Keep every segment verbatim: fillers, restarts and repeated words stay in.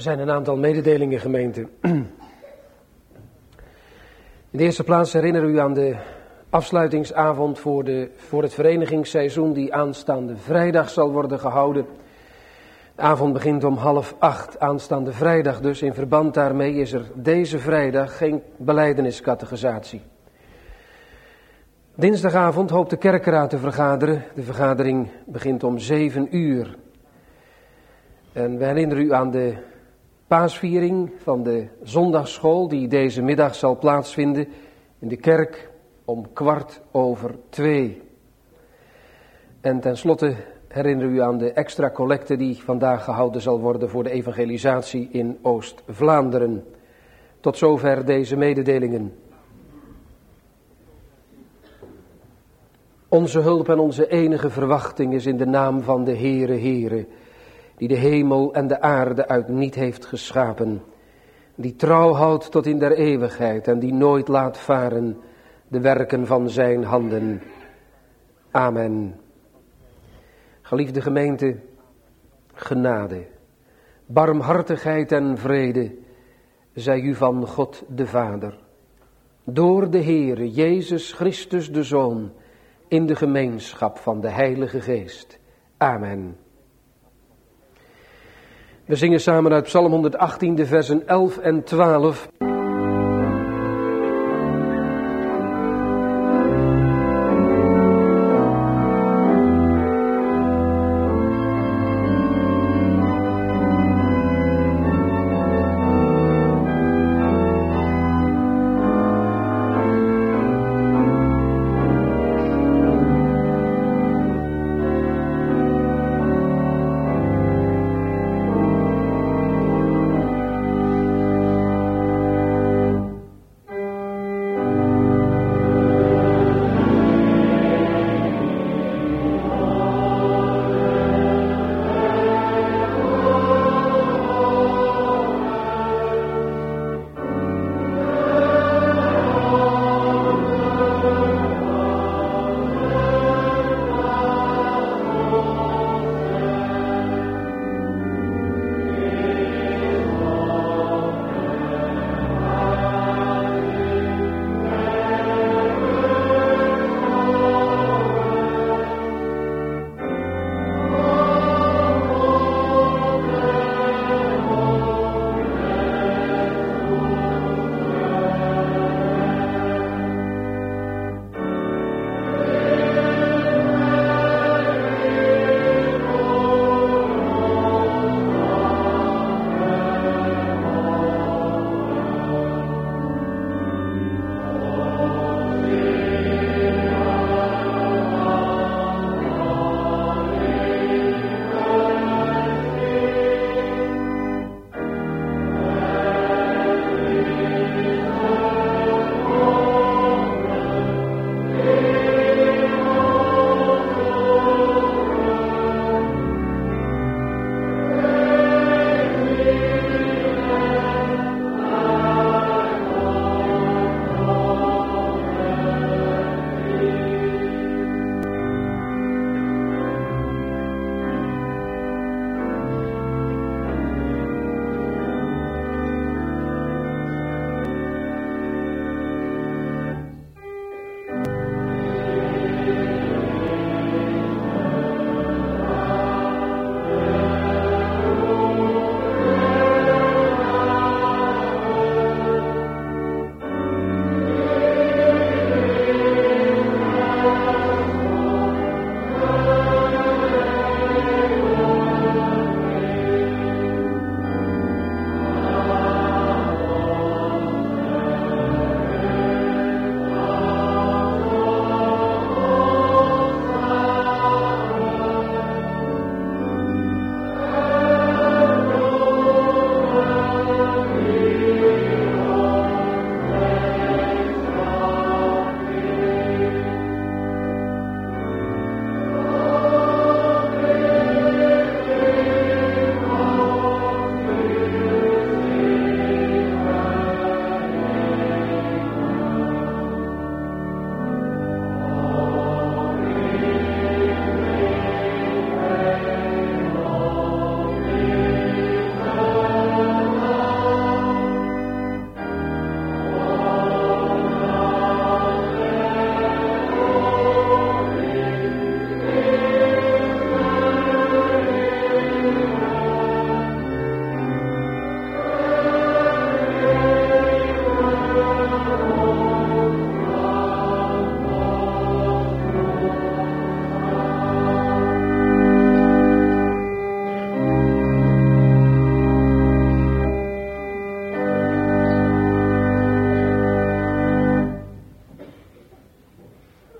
Er zijn een aantal mededelingen, gemeente. In de eerste plaats herinner u aan de afsluitingsavond voor, de, voor het verenigingsseizoen die aanstaande vrijdag zal worden gehouden. De avond begint om half acht, aanstaande vrijdag dus. In verband daarmee is er deze vrijdag geen belijdeniscatechisatie. Dinsdagavond hoopt de kerkraad te vergaderen. De vergadering begint om zeven uur. En we herinneren u aan de paasviering van de zondagsschool die deze middag zal plaatsvinden in de kerk om kwart over twee. En tenslotte herinneren u aan de extra collecte die vandaag gehouden zal worden voor de evangelisatie in Oost-Vlaanderen. Tot zover deze mededelingen. Onze hulp en onze enige verwachting is in de naam van de Heere Heere, die de hemel en de aarde uit niet heeft geschapen, die trouw houdt tot in der eeuwigheid en die nooit laat varen de werken van zijn handen. Amen. Geliefde gemeente, genade, barmhartigheid en vrede zij u van God de Vader, door de Heere Jezus Christus de Zoon, in de gemeenschap van de Heilige Geest. Amen. We zingen samen uit Psalm honderdachttien, de versen elf en twaalf.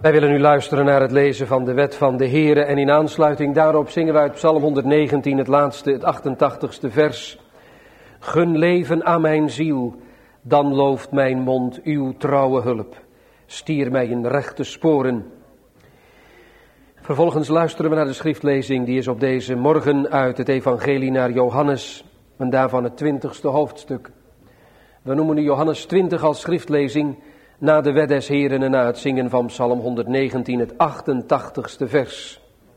Wij willen nu luisteren naar het lezen van de wet van de Heere en in aansluiting daarop zingen wij uit Psalm honderddegentien het laatste, het achtentachtigste vers. Gun leven aan mijn ziel, dan looft mijn mond uw trouwe hulp. Stier mij in rechte sporen. Vervolgens luisteren we naar de schriftlezing, die is op deze morgen uit het evangelie naar Johannes en daarvan het twintigste hoofdstuk. We noemen nu Johannes twintig als schriftlezing na de wet des Heren en na het zingen van Psalm honderddegentien, het achtentachtigste vers.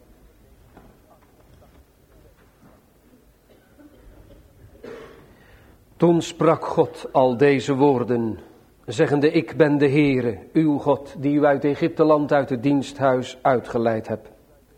Toen sprak God al deze woorden, zeggende: Ik ben de Heere, uw God, die u uit Egypteland, uit het diensthuis uitgeleid hebt.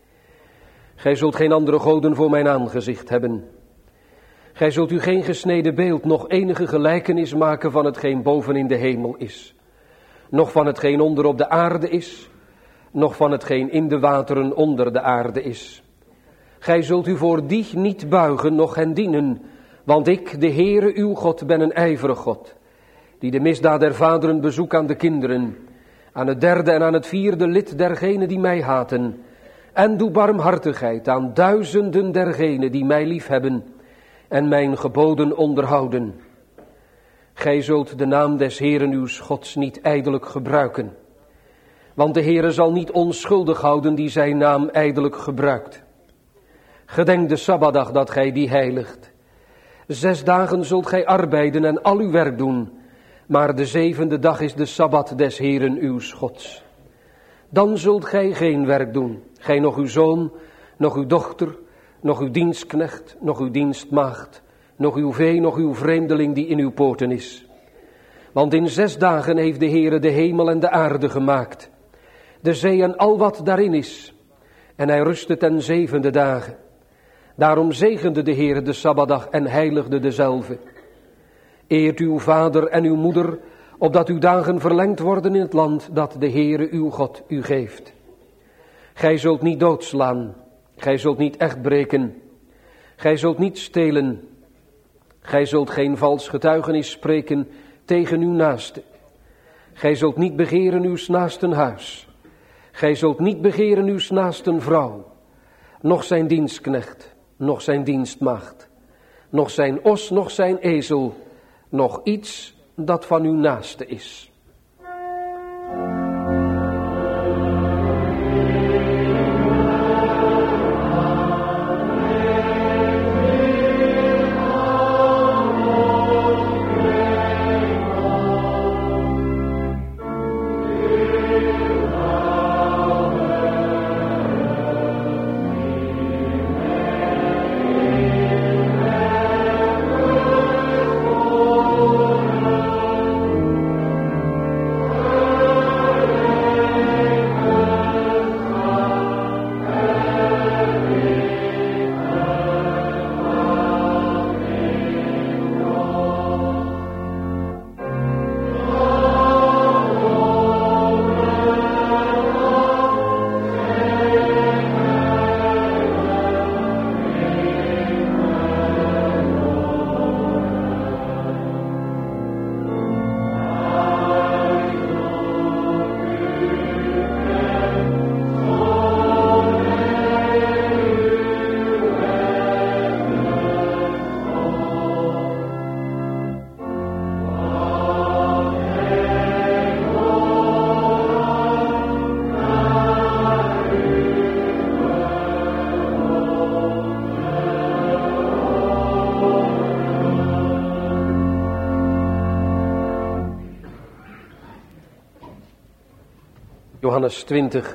Gij zult geen andere goden voor mijn aangezicht hebben. Gij zult u geen gesneden beeld, nog enige gelijkenis maken van hetgeen boven in de hemel is, noch van hetgeen onder op de aarde is, noch van hetgeen in de wateren onder de aarde is. Gij zult u voor die niet buigen, noch hen dienen, want ik, de Heere uw God, ben een ijverig God, die de misdaad der vaderen bezoek aan de kinderen, aan het derde en aan het vierde lid dergenen die mij haten, en doe barmhartigheid aan duizenden dergenen die mij liefhebben en mijn geboden onderhouden. Gij zult de naam des Heeren uws Gods niet ijdelijk gebruiken, want de Heere zal niet onschuldig houden die zijn naam ijdelijk gebruikt. Gedenk de Sabbatdag dat gij die heiligt. Zes dagen zult gij arbeiden en al uw werk doen, maar de zevende dag is de Sabbat des Heeren uws Gods. Dan zult gij geen werk doen, gij nog uw zoon, nog uw dochter, nog uw dienstknecht, nog uw dienstmaagd, nog uw vee, nog uw vreemdeling die in uw poorten is. Want in zes dagen heeft de Heere de hemel en de aarde gemaakt, de zee en al wat daarin is, en hij rustte ten zevende dagen. Daarom zegende de Heere de Sabbatdag en heiligde dezelve. Eert uw vader en uw moeder, opdat uw dagen verlengd worden in het land dat de Heere uw God u geeft. Gij zult niet doodslaan, gij zult niet echt breken, gij zult niet stelen, gij zult geen vals getuigenis spreken tegen uw naaste. Gij zult niet begeren uw naasten huis, gij zult niet begeren uw naasten vrouw, noch zijn dienstknecht, noch zijn dienstmaagd, noch zijn os, noch zijn ezel, nog iets dat van uw naaste is. Johannes twintig.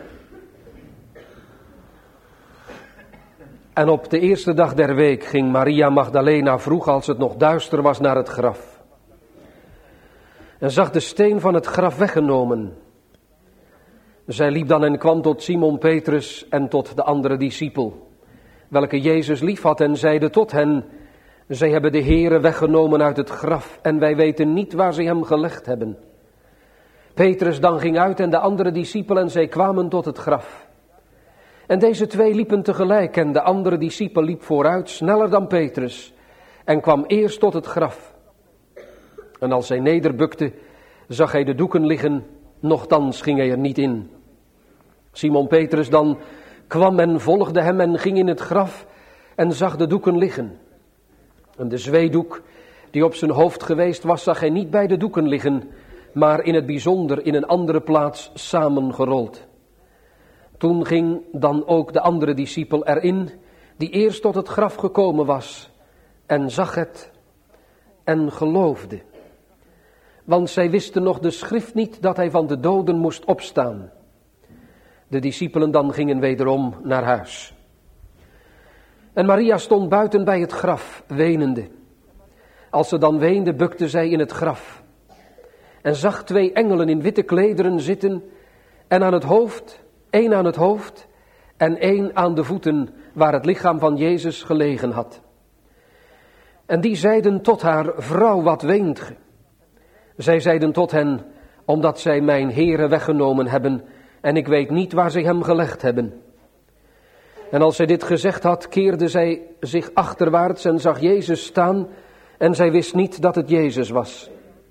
En op de eerste dag der week ging Maria Magdalena vroeg als het nog duister was naar het graf. En zag de steen van het graf weggenomen. Zij liep dan en kwam tot Simon Petrus en tot de andere discipel, welke Jezus lief had, en zeide tot hen: zij hebben de Heere weggenomen uit het graf en wij weten niet waar zij hem gelegd hebben. Petrus dan ging uit en de andere discipel en zij kwamen tot het graf. En deze twee liepen tegelijk en de andere discipel liep vooruit, sneller dan Petrus, en kwam eerst tot het graf. En als hij nederbukte, zag hij de doeken liggen, nochtans ging hij er niet in. Simon Petrus dan kwam en volgde hem en ging in het graf en zag de doeken liggen. En de zweedoek die op zijn hoofd geweest was, zag hij niet bij de doeken liggen, maar in het bijzonder in een andere plaats samengerold. Toen ging dan ook de andere discipel erin, die eerst tot het graf gekomen was, en zag het en geloofde. Want zij wisten nog de schrift niet dat hij van de doden moest opstaan. De discipelen dan gingen wederom naar huis. En Maria stond buiten bij het graf, wenende. Als ze dan weende, bukte zij in het graf. En zag twee engelen in witte klederen zitten, en aan het hoofd, één aan het hoofd, en één aan de voeten, waar het lichaam van Jezus gelegen had. En die zeiden tot haar: vrouw, wat weent ge? Zij zeiden tot hen: omdat zij mijn Heere weggenomen hebben, en ik weet niet waar zij hem gelegd hebben. En als zij dit gezegd had, keerde zij zich achterwaarts en zag Jezus staan, en zij wist niet dat het Jezus was.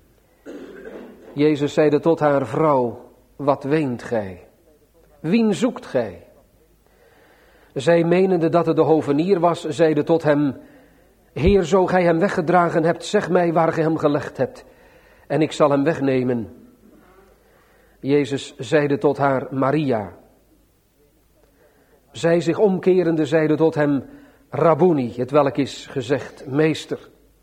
Jezus zeide tot haar: vrouw, wat weent gij? Wien zoekt gij? Zij, menende dat het de hovenier was, zeide tot hem: Heer, zo gij hem weggedragen hebt, zeg mij waar gij hem gelegd hebt, en ik zal hem wegnemen. Jezus zeide tot haar: Maria. Zij zich omkerende zeide tot hem: Rabboni, het welk is gezegd, meester.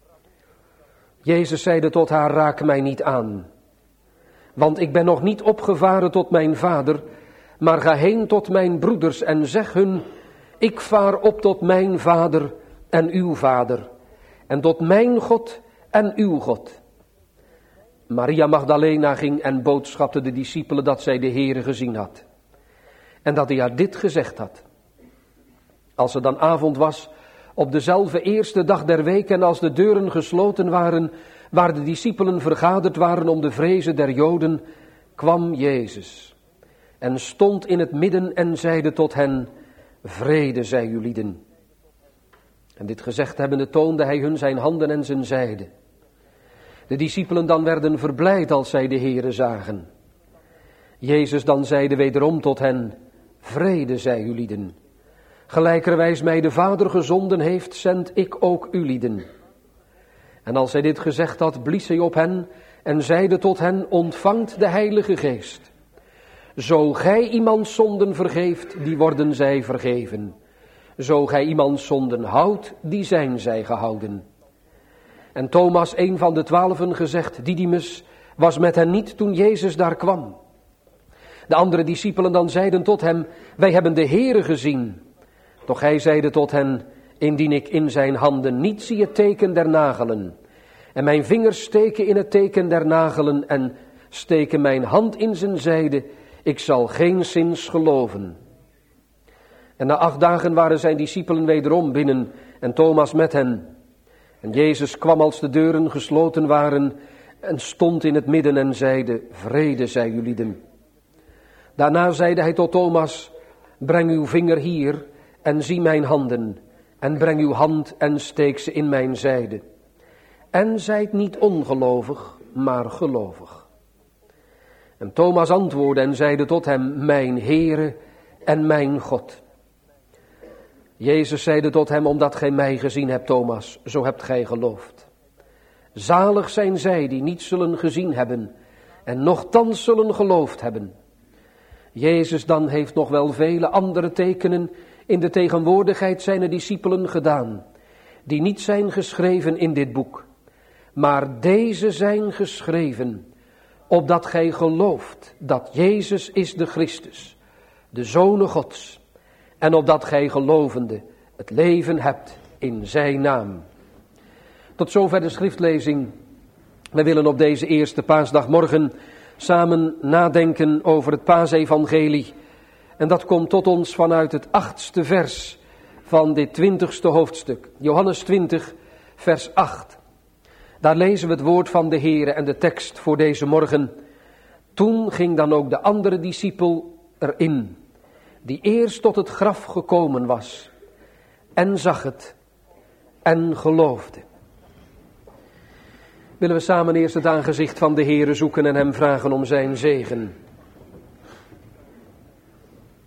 Jezus zeide tot haar: raak mij niet aan, want ik ben nog niet opgevaren tot mijn vader, maar ga heen tot mijn broeders en zeg hun: ik vaar op tot mijn vader en uw vader, en tot mijn God en uw God. Maria Magdalena ging en boodschapte de discipelen dat zij de Heere gezien had, en dat hij haar dit gezegd had. Als het dan avond was, op dezelfde eerste dag der week, en als de deuren gesloten waren, waar de discipelen vergaderd waren om de vrezen der Joden, kwam Jezus en stond in het midden en zeide tot hen: vrede zij ulieden. En dit gezegd hebbende toonde hij hun zijn handen en zijn zijde. De discipelen dan werden verblijd als zij de Heere zagen. Jezus dan zeide wederom tot hen: vrede zij ulieden. Gelijkerwijs mij de Vader gezonden heeft, zend ik ook ulieden. En als hij dit gezegd had, blies hij op hen en zeide tot hen: ontvangt de Heilige Geest. Zo gij iemands zonden vergeeft, die worden zij vergeven. Zo gij iemands zonden houdt, die zijn zij gehouden. En Thomas, een van de twaalfen, gezegd Didymus, was met hen niet toen Jezus daar kwam. De andere discipelen dan zeiden tot hem: wij hebben de Heere gezien. Doch hij zeide tot hen: indien ik in zijn handen niet zie het teken der nagelen, en mijn vingers steken in het teken der nagelen, en steken mijn hand in zijn zijde, ik zal geenszins geloven. En na acht dagen waren zijn discipelen wederom binnen, en Thomas met hen. En Jezus kwam als de deuren gesloten waren, en stond in het midden en zeide: vrede zij ulieden. Daarna zeide hij tot Thomas: breng uw vinger hier en zie mijn handen, en breng uw hand en steek ze in mijn zijde. En zijt niet ongelovig, maar gelovig. En Thomas antwoordde en zeide tot hem: mijn Heere en mijn God. Jezus zeide tot hem: omdat gij mij gezien hebt, Thomas, zo hebt gij geloofd. Zalig zijn zij die niet zullen gezien hebben en nochtans zullen geloofd hebben. Jezus dan heeft nog wel vele andere tekenen in de tegenwoordigheid zijner discipelen gedaan, die niet zijn geschreven in dit boek. Maar deze zijn geschreven, opdat gij gelooft dat Jezus is de Christus, de Zoon Gods, en opdat gij gelovende het leven hebt in zijn naam. Tot zover de schriftlezing. We willen op deze eerste paasdagmorgen samen nadenken over het paasevangelie. En dat komt tot ons vanuit het achtste vers van dit twintigste hoofdstuk. Johannes twintig, vers acht. Daar lezen we het woord van de Heere en de tekst voor deze morgen. Toen ging dan ook de andere discipel erin, die eerst tot het graf gekomen was, en zag het en geloofde. Willen we samen eerst het aangezicht van de Heere zoeken en hem vragen om zijn zegen.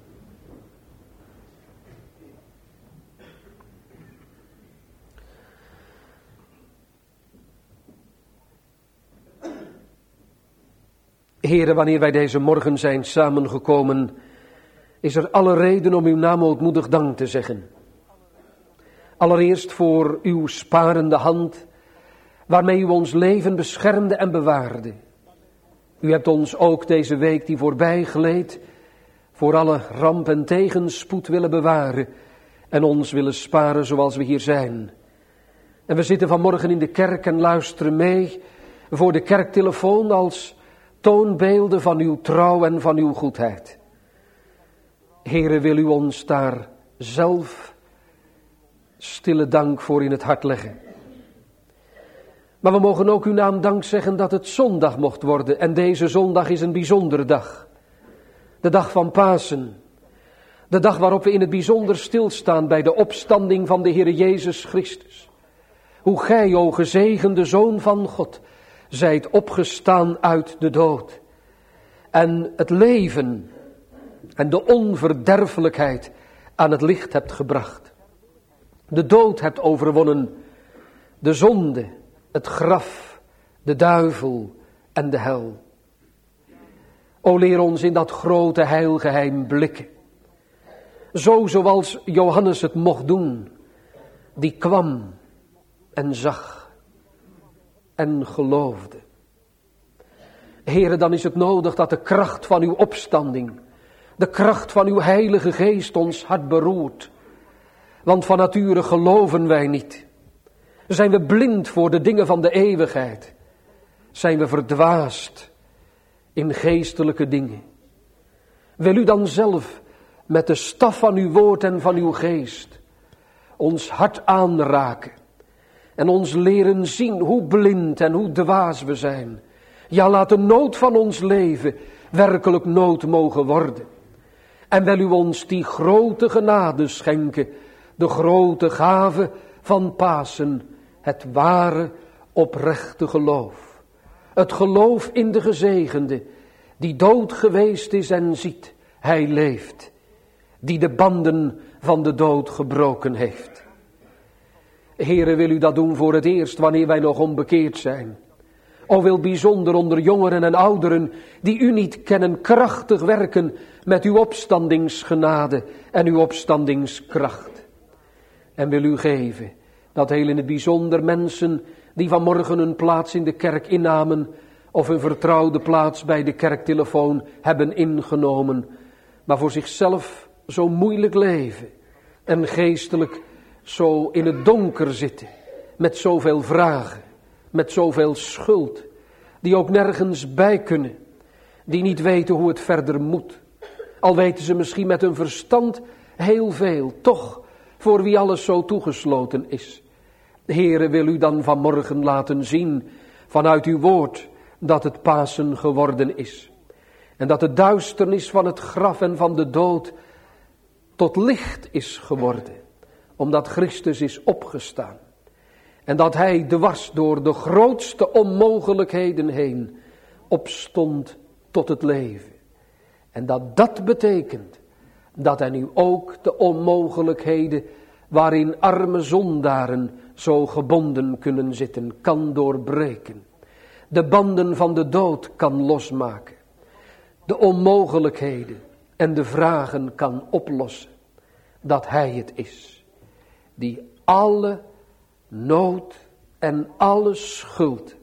Heere, wanneer wij deze morgen zijn samengekomen, is er alle reden om uw naam ootmoedig dank te zeggen. Allereerst voor uw sparende hand, waarmee u ons leven beschermde en bewaarde. U hebt ons ook deze week die voorbij gleed, voor alle ramp en tegenspoed willen bewaren en ons willen sparen zoals we hier zijn. En we zitten vanmorgen in de kerk en luisteren mee voor de kerktelefoon als toonbeelden van uw trouw en van uw goedheid. Heere, wil u ons daar zelf stille dank voor in het hart leggen. Maar we mogen ook uw naam dank zeggen dat het zondag mocht worden. En deze zondag is een bijzondere dag. De dag van Pasen. De dag waarop we in het bijzonder stilstaan bij de opstanding van de Heere Jezus Christus. Hoe gij, o gezegende Zoon van God, zijt opgestaan uit de dood. En het leven en de onverderfelijkheid aan het licht hebt gebracht. De dood hebt overwonnen, de zonde, het graf, de duivel en de hel. O leer ons in dat grote heilgeheim blikken. Zo zoals Johannes het mocht doen, die kwam en zag en geloofde. Heere, dan is het nodig dat de kracht van uw opstanding, de kracht van uw heilige geest ons hart beroert. Want van nature geloven wij niet. Zijn we blind voor de dingen van de eeuwigheid? Zijn we verdwaasd in geestelijke dingen? Wil u dan zelf met de staf van uw woord en van uw geest ons hart aanraken en ons leren zien hoe blind en hoe dwaas we zijn. Ja, laat de nood van ons leven werkelijk nood mogen worden. En wil u ons die grote genade schenken, de grote gave van Pasen, het ware oprechte geloof. Het geloof in de gezegende, die dood geweest is en ziet, hij leeft. Die de banden van de dood gebroken heeft. Heere, wil u dat doen voor het eerst wanneer wij nog onbekeerd zijn. O, wil bijzonder onder jongeren en ouderen die u niet kennen krachtig werken met uw opstandingsgenade en uw opstandingskracht. En wil u geven dat heel in het bijzonder mensen die vanmorgen een plaats in de kerk innamen of een vertrouwde plaats bij de kerktelefoon hebben ingenomen, maar voor zichzelf zo moeilijk leven en geestelijk zo in het donker zitten, met zoveel vragen, met zoveel schuld, die ook nergens bij kunnen, die niet weten hoe het verder moet. Al weten ze misschien met hun verstand heel veel, toch voor wie alles zo toegesloten is. Heere, wil u dan vanmorgen laten zien vanuit uw woord dat het Pasen geworden is. En dat de duisternis van het graf en van de dood tot licht is geworden, omdat Christus is opgestaan. En dat hij dwars door de grootste onmogelijkheden heen opstond tot het leven. En dat dat betekent dat hij nu ook de onmogelijkheden waarin arme zondaren zo gebonden kunnen zitten, kan doorbreken. De banden van de dood kan losmaken. De onmogelijkheden en de vragen kan oplossen. Dat hij het is die alle nood en alle schuld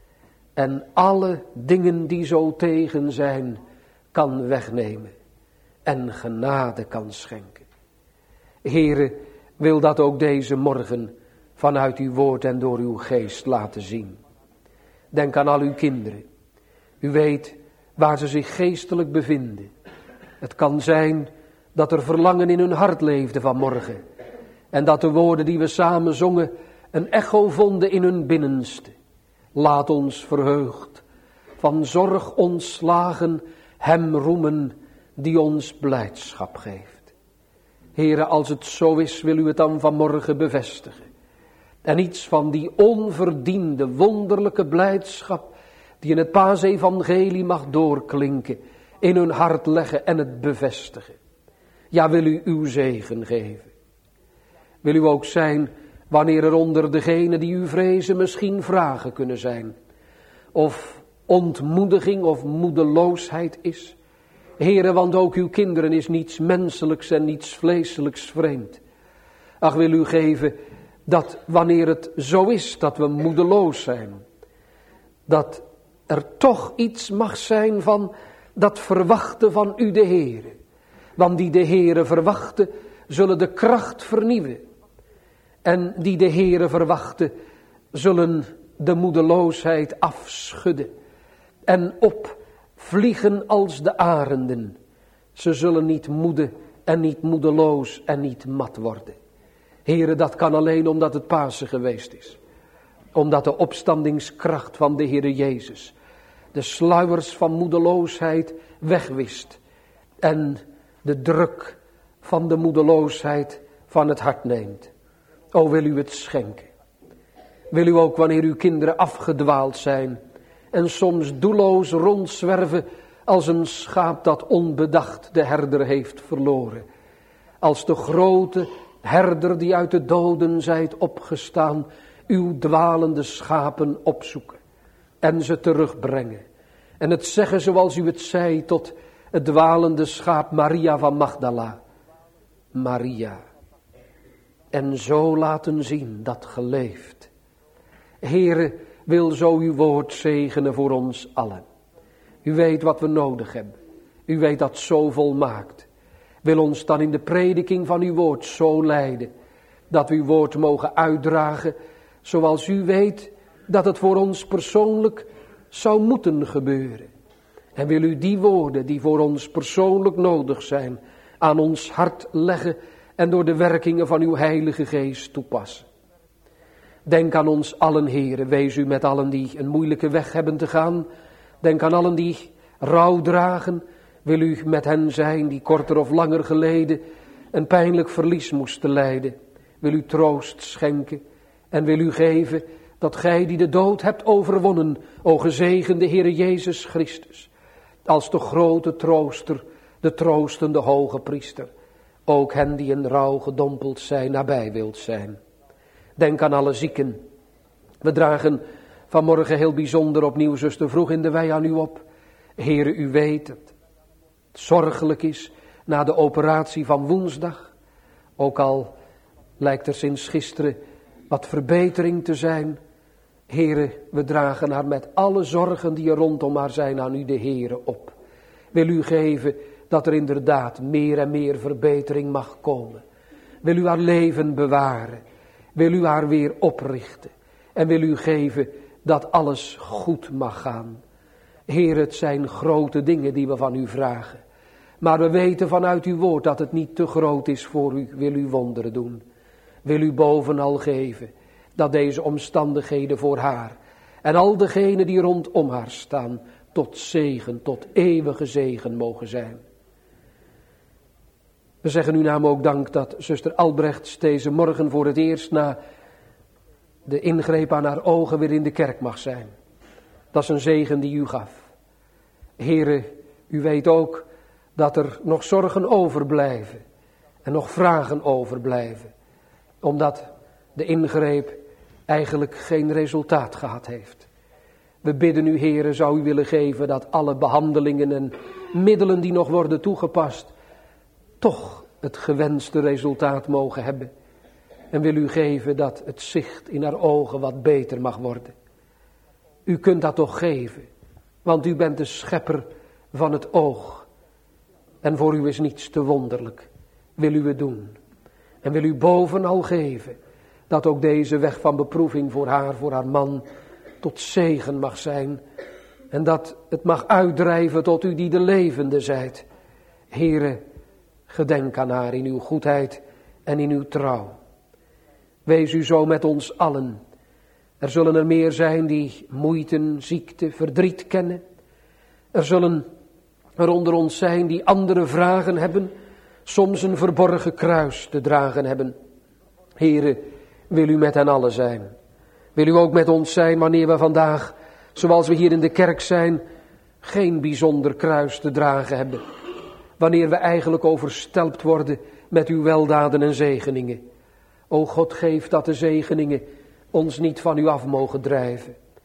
en alle dingen die zo tegen zijn kan wegnemen en genade kan schenken. Heere, wil dat ook deze morgen vanuit uw woord en door uw geest laten zien. Denk aan al uw kinderen. U weet waar ze zich geestelijk bevinden. Het kan zijn dat er verlangen in hun hart leefde vanmorgen. En dat de woorden die we samen zongen een echo vonden in hun binnenste. Laat ons verheugd, van zorg ontslagen, hem roemen die ons blijdschap geeft. Heere, als het zo is, wil u het dan vanmorgen bevestigen. En iets van die onverdiende, wonderlijke blijdschap die in het paasevangelie mag doorklinken, in hun hart leggen en het bevestigen. Ja, wil u uw zegen geven. Wil u ook zijn wanneer er onder degenen die u vrezen misschien vragen kunnen zijn. Of ontmoediging of moedeloosheid is. Heere, want ook uw kinderen is niets menselijks en niets vleeselijks vreemd. Ach, wil u geven dat wanneer het zo is dat we moedeloos zijn, dat er toch iets mag zijn van dat verwachten van u de Heere. Want die de Heere verwachten, zullen de kracht vernieuwen. En die de Heere verwachten, zullen de moedeloosheid afschudden. En opvliegen als de arenden. Ze zullen niet moede en niet moedeloos en niet mat worden. Heere, dat kan alleen omdat het Pasen geweest is. Omdat de opstandingskracht van de Heere Jezus de sluiers van moedeloosheid wegwist. En de druk van de moedeloosheid van het hart neemt. O, wil u het schenken. Wil u ook wanneer uw kinderen afgedwaald zijn en soms doelloos rondzwerven als een schaap dat onbedacht de herder heeft verloren. Als de grote herder die uit de doden zijt opgestaan, uw dwalende schapen opzoeken en ze terugbrengen. En het zeggen zoals u het zei tot het dwalende schaap Maria van Magdala. Maria. En zo laten zien dat geleefd. Heere, wil zo uw woord zegenen voor ons allen. U weet wat we nodig hebben. U weet dat zo volmaakt. Wil ons dan in de prediking van uw woord zo leiden, dat we uw woord mogen uitdragen, zoals u weet dat het voor ons persoonlijk zou moeten gebeuren. En wil u die woorden die voor ons persoonlijk nodig zijn, aan ons hart leggen en door de werkingen van uw Heilige Geest toepassen. Denk aan ons allen, Heere, wees u met allen die een moeilijke weg hebben te gaan. Denk aan allen die rouw dragen. Wil u met hen zijn die korter of langer geleden een pijnlijk verlies moesten lijden. Wil u troost schenken en wil u geven dat gij die de dood hebt overwonnen, o gezegende Heere Jezus Christus, als de grote trooster, de troostende hoge priester, ook hen die in rouw gedompeld zijn, nabij wilt zijn. Denk aan alle zieken. We dragen vanmorgen heel bijzonder opnieuw zuster vroeg in de wei aan u op. Heere, u weet dat het zorgelijk is na de operatie van woensdag. Ook al lijkt er sinds gisteren wat verbetering te zijn. Heere, we dragen haar met alle zorgen die er rondom haar zijn aan u de Heere op. Wil u geven dat er inderdaad meer en meer verbetering mag komen. Wil u haar leven bewaren. Wil u haar weer oprichten. En wil u geven dat alles goed mag gaan. Heer, het zijn grote dingen die we van u vragen. Maar we weten vanuit uw woord dat het niet te groot is voor u. Wil u wonderen doen. Wil u bovenal geven dat deze omstandigheden voor haar en al degenen die rondom haar staan tot zegen, tot eeuwige zegen mogen zijn. We zeggen u naam ook dank dat zuster Albrechts deze morgen voor het eerst na de ingreep aan haar ogen weer in de kerk mag zijn. Dat is een zegen die u gaf. Heere, u weet ook dat er nog zorgen overblijven en nog vragen overblijven. Omdat de ingreep eigenlijk geen resultaat gehad heeft. We bidden u, Heere, zou u willen geven dat alle behandelingen en middelen die nog worden toegepast toch het gewenste resultaat mogen hebben. En wil u geven dat het zicht in haar ogen wat beter mag worden. U kunt dat toch geven, want u bent de schepper van het oog. En voor u is niets te wonderlijk. Wil u het doen. En wil u bovenal geven dat ook deze weg van beproeving voor haar, voor haar man, tot zegen mag zijn. En dat het mag uitdrijven tot u die de levende zijt. Heere, gedenk aan haar in uw goedheid en in uw trouw. Wees u zo met ons allen. Er zullen er meer zijn die moeite, ziekte, verdriet kennen. Er zullen er onder ons zijn die andere vragen hebben, soms een verborgen kruis te dragen hebben. Heere, wil u met hen allen zijn. Wil u ook met ons zijn wanneer we vandaag, zoals we hier in de kerk zijn, geen bijzonder kruis te dragen hebben. Wanneer we eigenlijk overstelpt worden met uw weldaden en zegeningen. O God, geef dat de zegeningen ons niet van u af mogen drijven.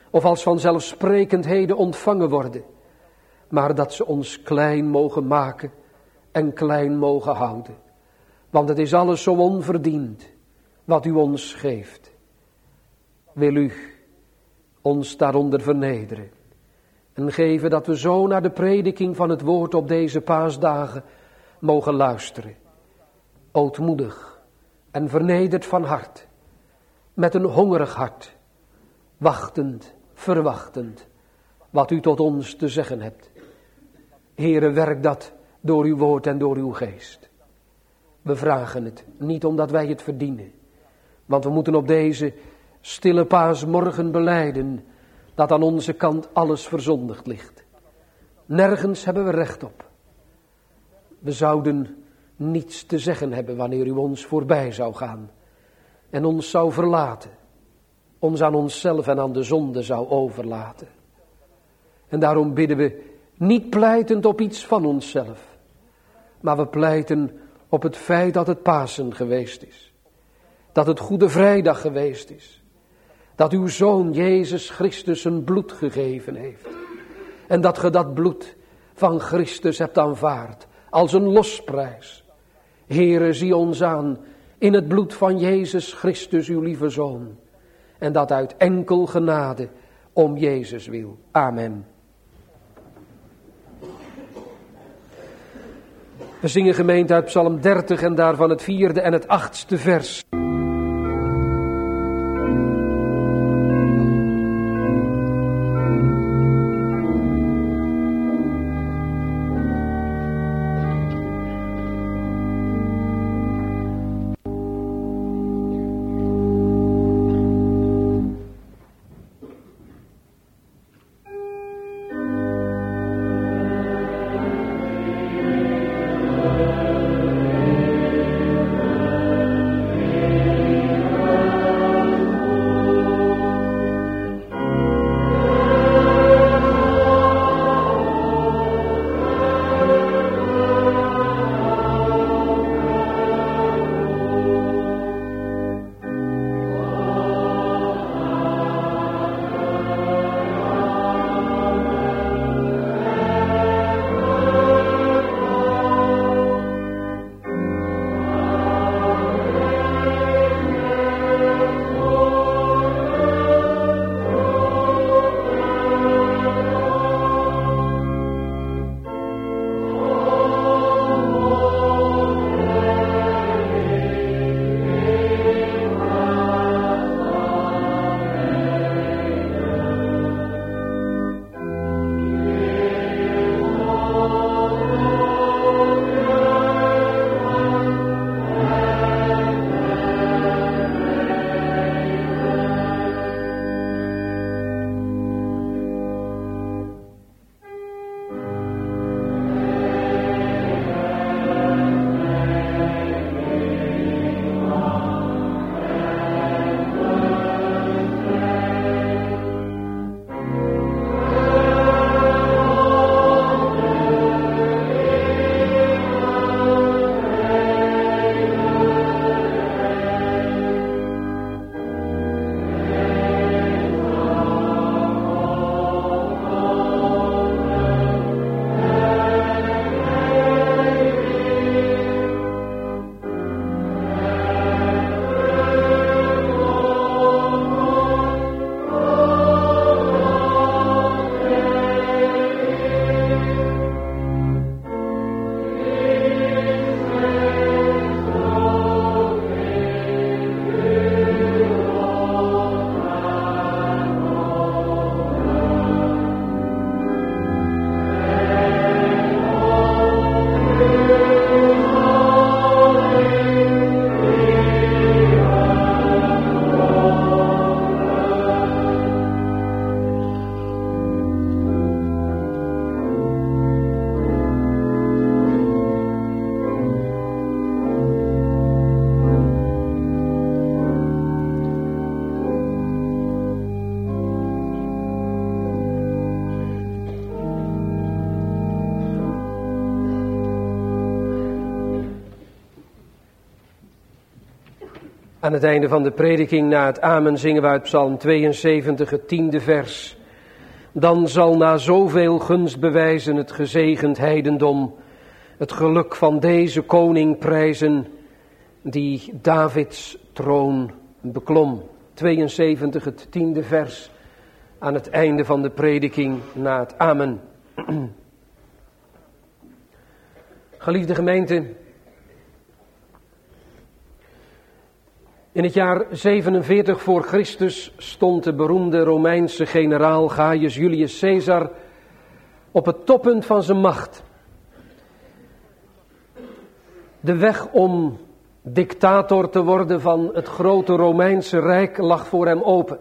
of als vanzelfsprekendheden ontvangen worden, maar dat ze ons klein mogen maken en klein mogen houden. Want het is alles zo onverdiend wat u ons geeft. Wil u ons daaronder vernederen en geven dat we zo naar de prediking van het woord op deze paasdagen mogen luisteren. Ootmoedig en vernederd van hart, met een hongerig hart, wachtend, verwachtend, wat u tot ons te zeggen hebt. Heere, werk dat door uw woord en door uw geest. We vragen het, niet omdat wij het verdienen, want we moeten op deze stille paasmorgen belijden dat aan onze kant alles verzondigd ligt. Nergens hebben we recht op. We zouden niets te zeggen hebben wanneer u ons voorbij zou gaan en ons zou verlaten, ons aan onszelf en aan de zonde zou overlaten. En daarom bidden we niet pleitend op iets van onszelf, maar we pleiten op het feit dat het Pasen geweest is. Dat het Goede Vrijdag geweest is. Dat uw Zoon Jezus Christus zijn bloed gegeven heeft. En dat ge dat bloed van Christus hebt aanvaard als een losprijs. Heere, zie ons aan in het bloed van Jezus Christus, uw lieve Zoon. En dat uit enkel genade om Jezus wil. Amen. We zingen gemeente uit Psalm dertig en daarvan het vierde en het achtste vers. Aan het einde van de prediking, na het amen, zingen we uit Psalm tweeënzeventig, het tiende vers. Dan zal na zoveel gunstbewijzen het gezegend heidendom het geluk van deze koning prijzen die Davids troon beklom. tweeënzeventig, het tiende vers, aan het einde van de prediking, na het amen. Geliefde gemeente, in het jaar zevenenveertig voor Christus stond de beroemde Romeinse generaal Gaius Julius Caesar op het toppunt van zijn macht. De weg om dictator te worden van het grote Romeinse Rijk lag voor hem open.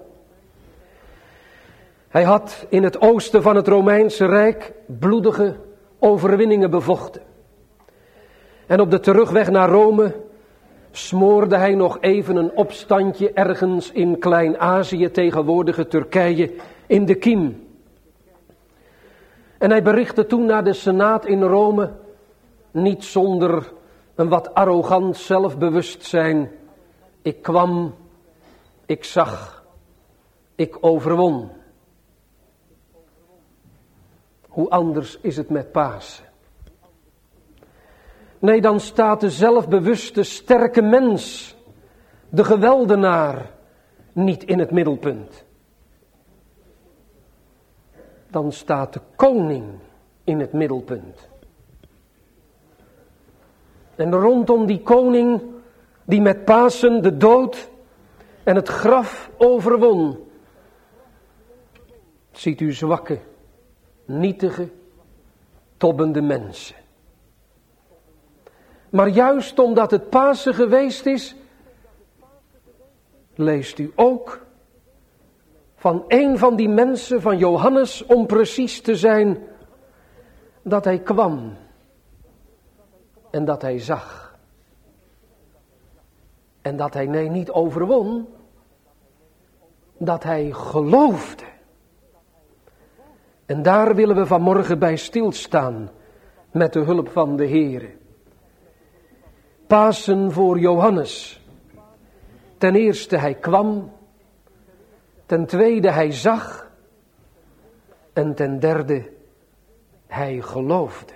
Hij had in het oosten van het Romeinse Rijk bloedige overwinningen bevochten. En op de terugweg naar Rome smoorde hij nog even een opstandje ergens in Klein-Azië, tegenwoordige Turkije, in de kiem. En hij berichtte toen naar de Senaat in Rome, niet zonder een wat arrogant zelfbewustzijn: ik kwam, ik zag, ik overwon. Hoe anders is het met Pasen? Nee, dan staat de zelfbewuste, sterke mens, de geweldenaar, niet in het middelpunt. Dan staat de koning in het middelpunt. En rondom die koning, die met Pasen de dood en het graf overwon, ziet u zwakke, nietige, tobbende mensen. Maar juist omdat het Pasen geweest is, leest u ook van een van die mensen, van Johannes om precies te zijn, dat hij kwam en dat hij zag. En dat hij, nee, niet overwon, dat hij geloofde. En daar willen we vanmorgen bij stilstaan met de hulp van de Heere. Pasen voor Johannes. Ten eerste, hij kwam. Ten tweede, hij zag. En ten derde, hij geloofde.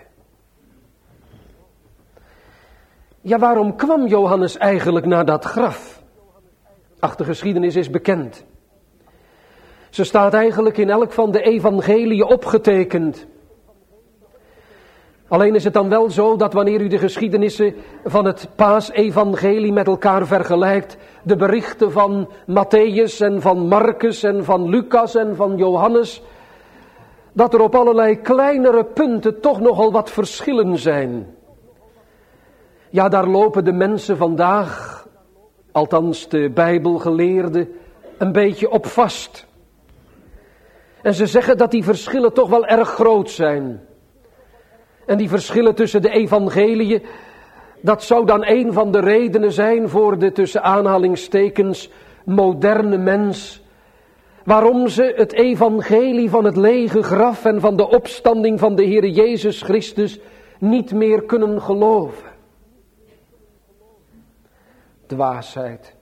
Ja, waarom kwam Johannes eigenlijk naar dat graf? Ach, de geschiedenis is bekend. Ze staat eigenlijk in elk van de evangeliën opgetekend. Alleen is het dan wel zo dat wanneer u de geschiedenissen van het Paasevangelie met elkaar vergelijkt, de berichten van Matthäus en van Marcus en van Lucas en van Johannes, dat er op allerlei kleinere punten toch nogal wat verschillen zijn. Ja, daar lopen de mensen vandaag, althans de Bijbelgeleerden, een beetje op vast. En ze zeggen dat die verschillen toch wel erg groot zijn. En die verschillen tussen de evangeliën, dat zou dan een van de redenen zijn voor de tussen aanhalingstekens moderne mens, waarom ze het evangelie van het lege graf en van de opstanding van de Heere Jezus Christus niet meer kunnen geloven. Dwaasheid.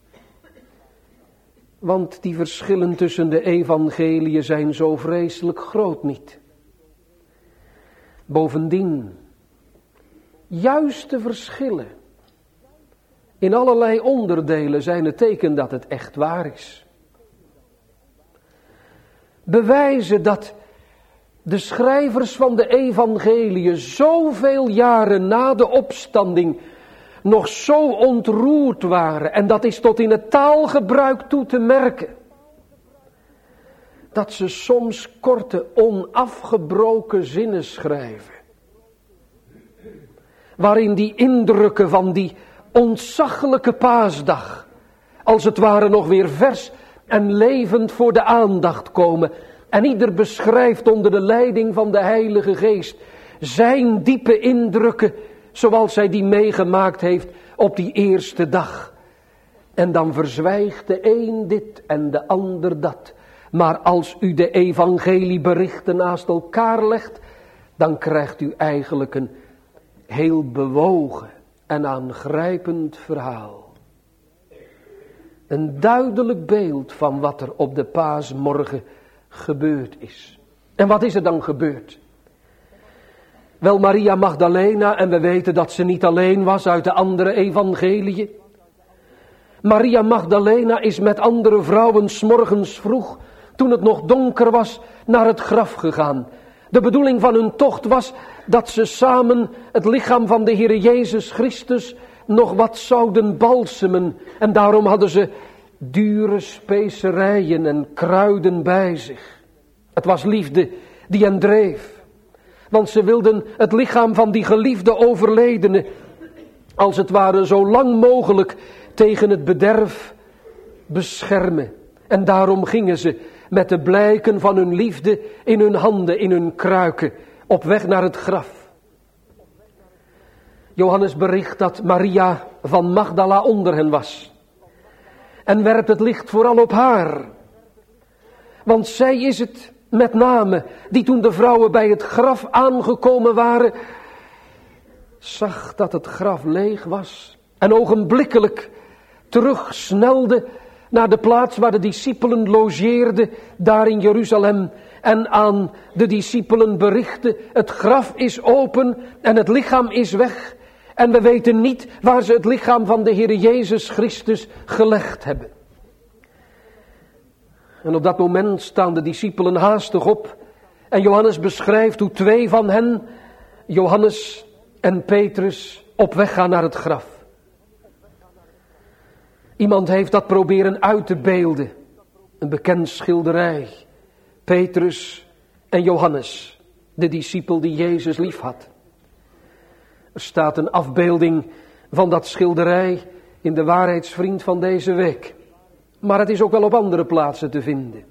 Want die verschillen tussen de evangeliën zijn zo vreselijk groot niet. Bovendien, juist de verschillen in allerlei onderdelen zijn het teken dat het echt waar is. Bewijzen dat de schrijvers van de evangeliën zoveel jaren na de opstanding nog zo ontroerd waren, en dat is tot in het taalgebruik toe te merken, dat ze soms korte, onafgebroken zinnen schrijven, waarin die indrukken van die ontzaglijke paasdag als het ware nog weer vers en levend voor de aandacht komen, en ieder beschrijft onder de leiding van de Heilige Geest zijn diepe indrukken zoals hij die meegemaakt heeft op die eerste dag. En dan verzwijgt de een dit en de ander dat. Maar als u de evangelieberichten naast elkaar legt, dan krijgt u eigenlijk een heel bewogen en aangrijpend verhaal. Een duidelijk beeld van wat er op de paasmorgen gebeurd is. En wat is er dan gebeurd? Wel, Maria Magdalena, en we weten dat ze niet alleen was uit de andere evangeliën. Maria Magdalena is met andere vrouwen 's morgens vroeg, toen het nog donker was, naar het graf gegaan. De bedoeling van hun tocht was dat ze samen het lichaam van de Heere Jezus Christus nog wat zouden balsemen. En daarom hadden ze dure specerijen en kruiden bij zich. Het was liefde die hen dreef. Want ze wilden het lichaam van die geliefde overledene, als het ware zo lang mogelijk, tegen het bederf beschermen. En daarom gingen ze met de blijken van hun liefde in hun handen, in hun kruiken, op weg naar het graf. Johannes bericht dat Maria van Magdala onder hen was. En werpt het licht vooral op haar. Want zij is het met name die, toen de vrouwen bij het graf aangekomen waren, zag dat het graf leeg was. En ogenblikkelijk terugsnelde naar de plaats waar de discipelen logeerden, daar in Jeruzalem. En aan de discipelen berichtte: het graf is open en het lichaam is weg. En we weten niet waar ze het lichaam van de Heere Jezus Christus gelegd hebben. En op dat moment staan de discipelen haastig op. En Johannes beschrijft hoe twee van hen, Johannes en Petrus, op weg gaan naar het graf. Iemand heeft dat proberen uit te beelden. Een bekend schilderij. Petrus en Johannes, de discipel die Jezus lief had. Er staat een afbeelding van dat schilderij in de waarheidsvriend van deze week. Maar het is ook wel op andere plaatsen te vinden.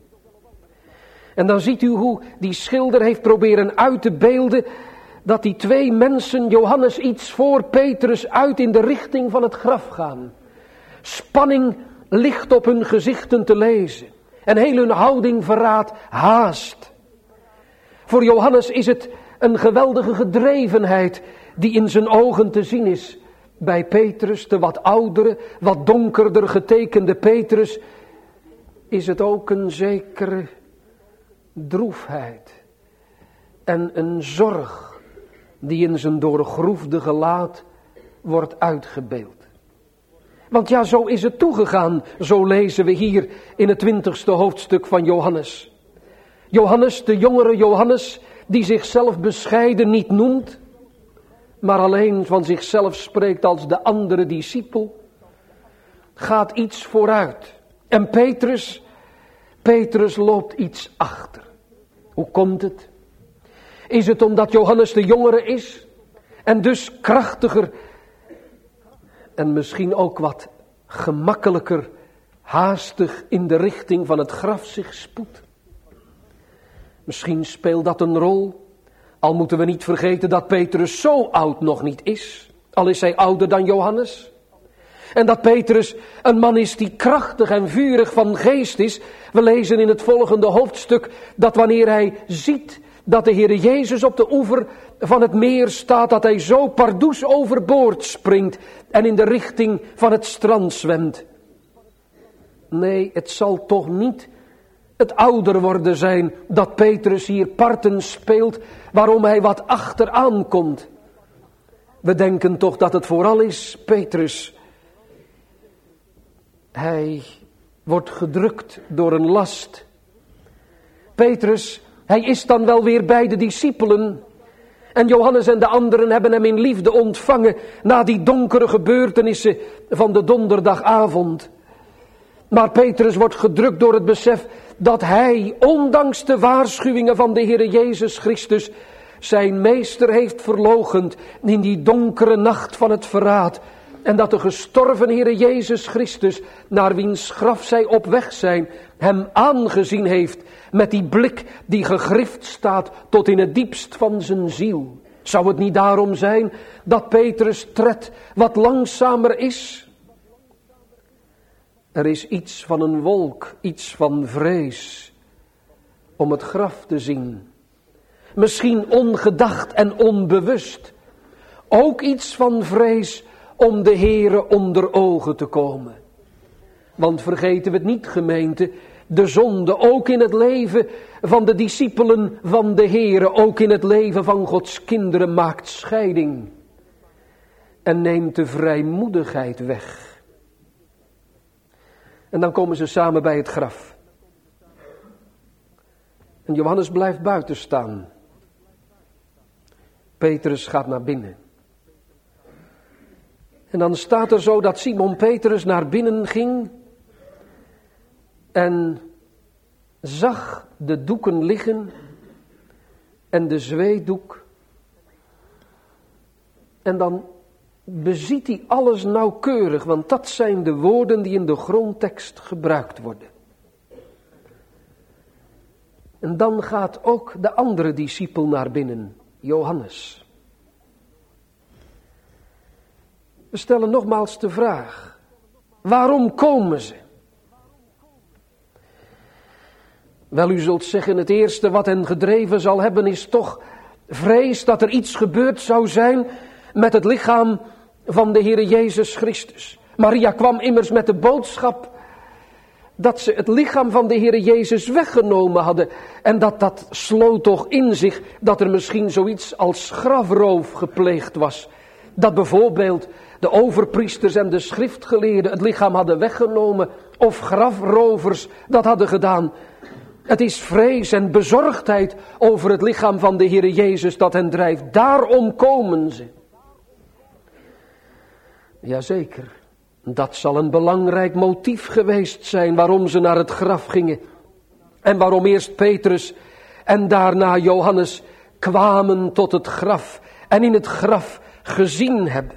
En dan ziet u hoe die schilder heeft proberen uit te beelden dat die twee mensen, Johannes iets voor, Petrus uit in de richting van het graf gaan. Spanning ligt op hun gezichten te lezen. En heel hun houding verraadt haast. Voor Johannes is het een geweldige gedrevenheid die in zijn ogen te zien is. Bij Petrus, de wat oudere, wat donkerder getekende Petrus, is het ook een zekere droefheid en een zorg die in zijn doorgroefde gelaat wordt uitgebeeld. Want ja, zo is het toegegaan, zo lezen we hier in het twintigste hoofdstuk van Johannes. Johannes, de jongere Johannes, die zichzelf bescheiden niet noemt, maar alleen van zichzelf spreekt als de andere discipel, gaat iets vooruit. En Petrus, Petrus loopt iets achter. Hoe komt het? Is het omdat Johannes de jongere is en dus krachtiger en misschien ook wat gemakkelijker, haastig in de richting van het graf zich spoedt? Misschien speelt dat een rol. Al moeten we niet vergeten dat Petrus zo oud nog niet is. Al is hij ouder dan Johannes. En dat Petrus een man is die krachtig en vurig van geest is. We lezen in het volgende hoofdstuk dat wanneer hij ziet dat de Heere Jezus op de oever van het meer staat, dat hij zo pardoes overboord springt en in de richting van het strand zwemt. Nee, het zal toch niet het ouder worden zijn dat Petrus hier parten speelt, waarom hij wat achteraan komt. We denken toch dat het vooral is Petrus. Hij wordt gedrukt door een last. Petrus, hij is dan wel weer bij de discipelen. En Johannes en de anderen hebben hem in liefde ontvangen na die donkere gebeurtenissen van de donderdagavond. Maar Petrus wordt gedrukt door het besef dat hij, ondanks de waarschuwingen van de Heere Jezus Christus, zijn meester heeft verloochend in die donkere nacht van het verraad. En dat de gestorven Heere Jezus Christus, naar wiens graf zij op weg zijn, hem aangezien heeft met die blik die gegrift staat tot in het diepst van zijn ziel. Zou het niet daarom zijn dat Petrus' tred wat langzamer is? Er is iets van een wolk, iets van vrees om het graf te zien. Misschien ongedacht en onbewust. Ook iets van vrees om de Heere onder ogen te komen. Want vergeten we het niet, gemeente, de zonde ook in het leven van de discipelen van de Heere, ook in het leven van Gods kinderen maakt scheiding. En neemt de vrijmoedigheid weg. En dan komen ze samen bij het graf. En Johannes blijft buiten staan. Petrus gaat naar binnen. En dan staat er zo dat Simon Petrus naar binnen ging en zag de doeken liggen en de zweetdoek. En dan beziet hij alles nauwkeurig, want dat zijn de woorden die in de grondtekst gebruikt worden. En dan gaat ook de andere discipel naar binnen, Johannes. We stellen nogmaals de vraag, waarom komen ze? Wel, u zult zeggen, het eerste wat hen gedreven zal hebben is toch vrees dat er iets gebeurd zou zijn met het lichaam van de Heere Jezus Christus. Maria kwam immers met de boodschap dat ze het lichaam van de Heere Jezus weggenomen hadden. En dat dat sloot toch in zich dat er misschien zoiets als grafroof gepleegd was. Dat bijvoorbeeld de overpriesters en de schriftgeleerden het lichaam hadden weggenomen of grafrovers dat hadden gedaan. Het is vrees en bezorgdheid over het lichaam van de Heere Jezus dat hen drijft. Daarom komen ze. Jazeker, dat zal een belangrijk motief geweest zijn waarom ze naar het graf gingen. En waarom eerst Petrus en daarna Johannes kwamen tot het graf en in het graf gezien hebben.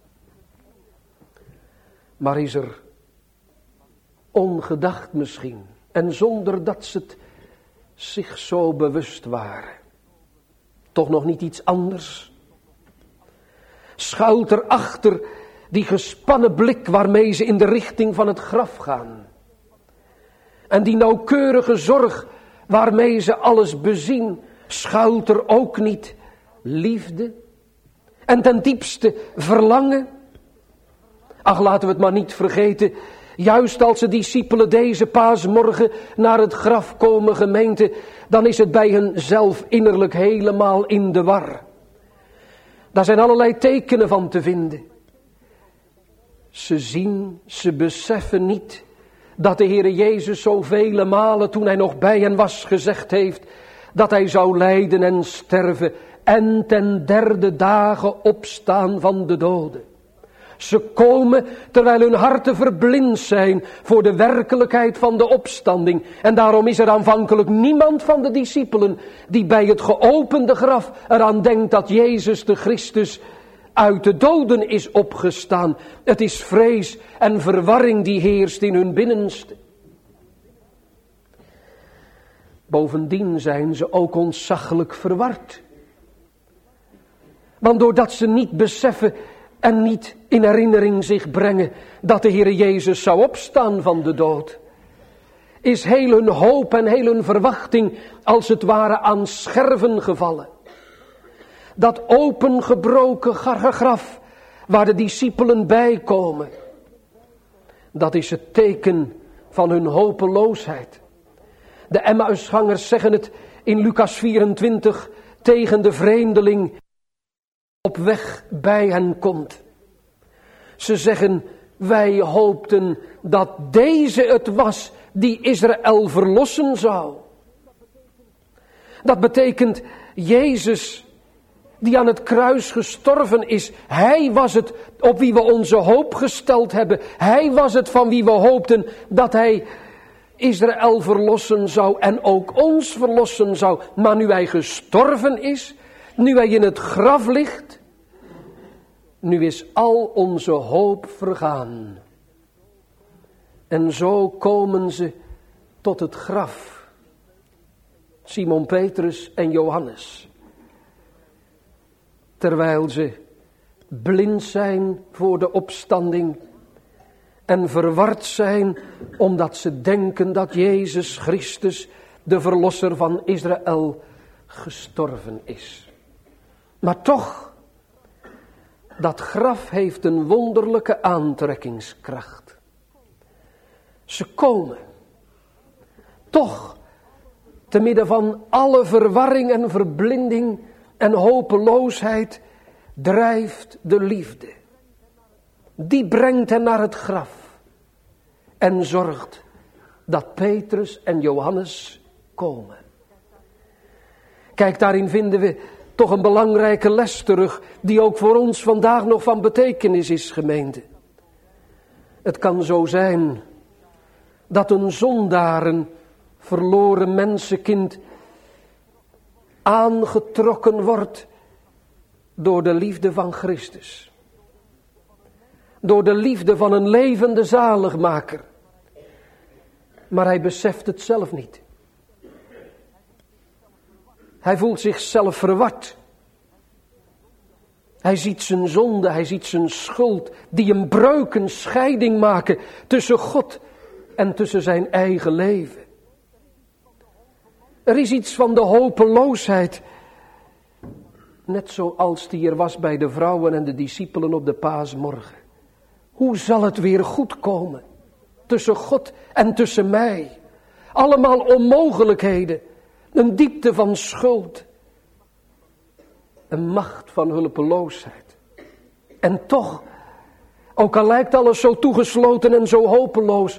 Maar is er ongedacht misschien en zonder dat ze het zich zo bewust waren, toch nog niet iets anders? Schuilt er achter die gespannen blik waarmee ze in de richting van het graf gaan? En die nauwkeurige zorg waarmee ze alles bezien, schuilt er ook niet liefde? En ten diepste verlangen? Ach, laten we het maar niet vergeten. Juist als de discipelen deze paasmorgen naar het graf komen, gemeente, dan is het bij hen zelf innerlijk helemaal in de war. Daar zijn allerlei tekenen van te vinden. Ze zien, ze beseffen niet dat de Heere Jezus zoveel malen toen hij nog bij hen was gezegd heeft dat hij zou lijden en sterven en ten derde dagen opstaan van de doden. Ze komen terwijl hun harten verblind zijn voor de werkelijkheid van de opstanding. En daarom is er aanvankelijk niemand van de discipelen die bij het geopende graf eraan denkt dat Jezus de Christus uit de doden is opgestaan. Het is vrees en verwarring die heerst in hun binnenste. Bovendien zijn ze ook ontzaglijk verward. Want doordat ze niet beseffen en niet in herinnering zich brengen dat de Heere Jezus zou opstaan van de dood, is heel hun hoop en heel hun verwachting als het ware aan scherven gevallen. Dat opengebroken graf waar de discipelen bij komen, dat is het teken van hun hopeloosheid. De Emmausgangers zeggen het in Lucas vierentwintig tegen de vreemdeling op weg bij hen komt. Ze zeggen, wij hoopten dat deze het was die Israël verlossen zou. Dat betekent Jezus die aan het kruis gestorven is. Hij was het op wie we onze hoop gesteld hebben. Hij was het van wie we hoopten dat hij Israël verlossen zou en ook ons verlossen zou. Maar nu hij gestorven is, nu hij in het graf ligt, nu is al onze hoop vergaan. En zo komen ze tot het graf. Simon Petrus en Johannes. Terwijl ze blind zijn voor de opstanding en verward zijn omdat ze denken dat Jezus Christus, de verlosser van Israël, gestorven is. Maar toch, dat graf heeft een wonderlijke aantrekkingskracht. Ze komen. Toch, te midden van alle verwarring en verblinding en hopeloosheid, drijft de liefde. Die brengt hen naar het graf en zorgt dat Petrus en Johannes komen. Kijk, daarin vinden we toch een belangrijke les terug, die ook voor ons vandaag nog van betekenis is, gemeente. Het kan zo zijn dat een zondaar, een verloren mensenkind, aangetrokken wordt door de liefde van Christus. Door de liefde van een levende zaligmaker. Maar hij beseft het zelf niet. Hij voelt zichzelf verward. Hij ziet zijn zonde, hij ziet zijn schuld, die een breuk, een scheiding maken tussen God en tussen zijn eigen leven. Er is iets van de hopeloosheid, net zoals die er was bij de vrouwen en de discipelen op de paasmorgen. Hoe zal het weer goed komen tussen God en tussen mij? Allemaal onmogelijkheden, een diepte van schuld, een macht van hulpeloosheid. En toch, ook al lijkt alles zo toegesloten en zo hopeloos,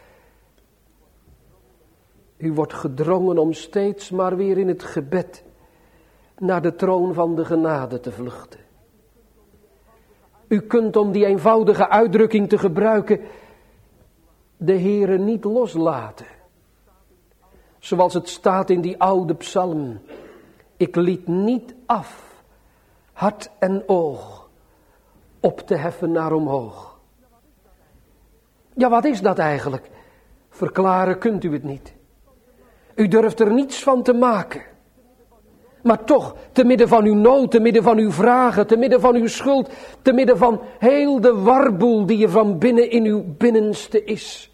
u wordt gedrongen om steeds maar weer in het gebed naar de troon van de genade te vluchten. U kunt, om die eenvoudige uitdrukking te gebruiken, de Heere niet loslaten. Zoals het staat in die oude psalm. Ik liet niet af, hart en oog, op te heffen naar omhoog. Ja, wat is dat eigenlijk? Verklaren kunt u het niet. U durft er niets van te maken. Maar toch, te midden van uw nood, te midden van uw vragen, te midden van uw schuld, te midden van heel de warboel die er van binnen in uw binnenste is,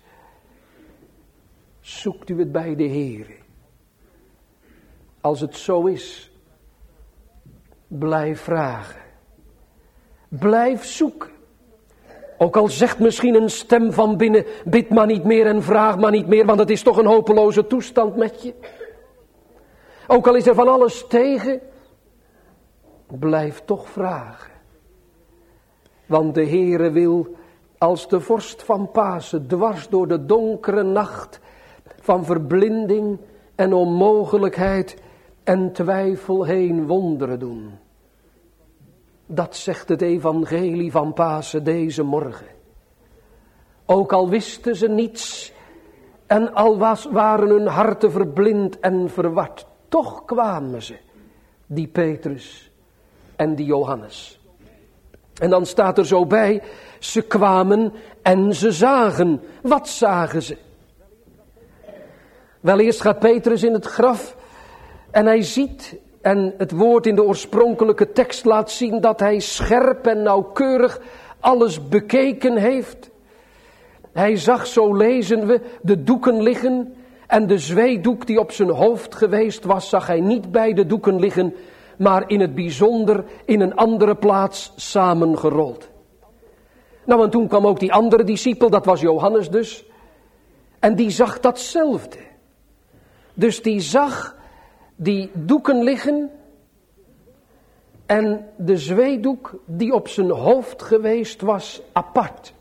zoekt u het bij de Heere. Als het zo is, blijf vragen. Blijf zoeken. Ook al zegt misschien een stem van binnen, bid maar niet meer en vraag maar niet meer, want het is toch een hopeloze toestand met je. Ook al is er van alles tegen, blijf toch vragen. Want de Heere wil als de vorst van Pasen dwars door de donkere nacht van verblinding en onmogelijkheid en twijfel heen wonderen doen. Dat zegt het evangelie van Pasen deze morgen. Ook al wisten ze niets en al was, waren hun harten verblind en verward, toch kwamen ze, die Petrus en die Johannes. En dan staat er zo bij, ze kwamen en ze zagen. Wat zagen ze? Wel, eerst gaat Petrus in het graf en hij ziet, en het woord in de oorspronkelijke tekst laat zien dat hij scherp en nauwkeurig alles bekeken heeft. Hij zag, zo lezen we, de doeken liggen en de zweedoek die op zijn hoofd geweest was, zag hij niet bij de doeken liggen, maar in het bijzonder in een andere plaats samengerold. Nou, en toen kwam ook die andere discipel, dat was Johannes dus, en die zag datzelfde. Dus die zag die doeken liggen en de zweedoek die op zijn hoofd geweest was apart.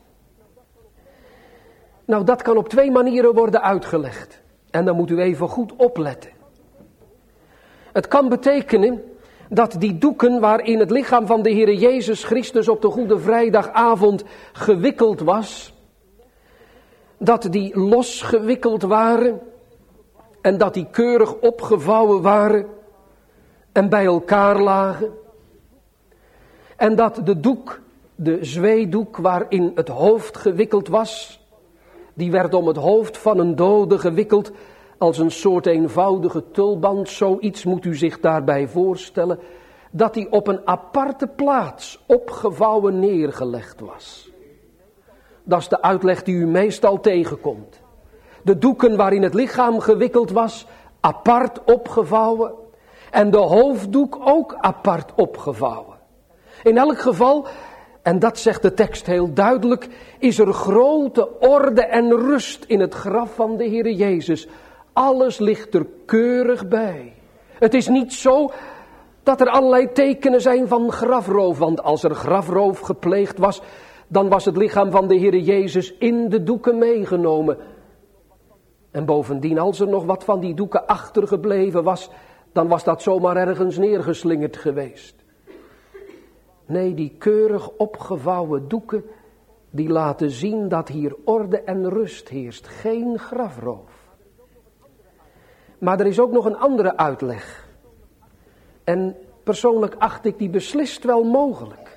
Nou, dat kan op twee manieren worden uitgelegd. En dan moet u even goed opletten. Het kan betekenen dat die doeken waarin het lichaam van de Heere Jezus Christus op de Goede Vrijdagavond gewikkeld was, dat die losgewikkeld waren en dat die keurig opgevouwen waren en bij elkaar lagen. En dat de doek, de zweedoek waarin het hoofd gewikkeld was, die werd om het hoofd van een dode gewikkeld als een soort eenvoudige tulband. Zoiets moet u zich daarbij voorstellen, dat die op een aparte plaats opgevouwen neergelegd was. Dat is de uitleg die u meestal tegenkomt. De doeken waarin het lichaam gewikkeld was, apart opgevouwen. En de hoofddoek ook apart opgevouwen. In elk geval, En dat zegt de tekst heel duidelijk, is er grote orde en rust in het graf van de Heere Jezus. Alles ligt er keurig bij. Het is niet zo dat er allerlei tekenen zijn van grafroof. Want als er grafroof gepleegd was, dan was het lichaam van de Heere Jezus in de doeken meegenomen. En bovendien, als er nog wat van die doeken achtergebleven was, dan was dat zomaar ergens neergeslingerd geweest. Nee, die keurig opgevouwen doeken, die laten zien dat hier orde en rust heerst. Geen grafroof. Maar er is ook nog een andere uitleg. En persoonlijk acht ik die beslist wel mogelijk.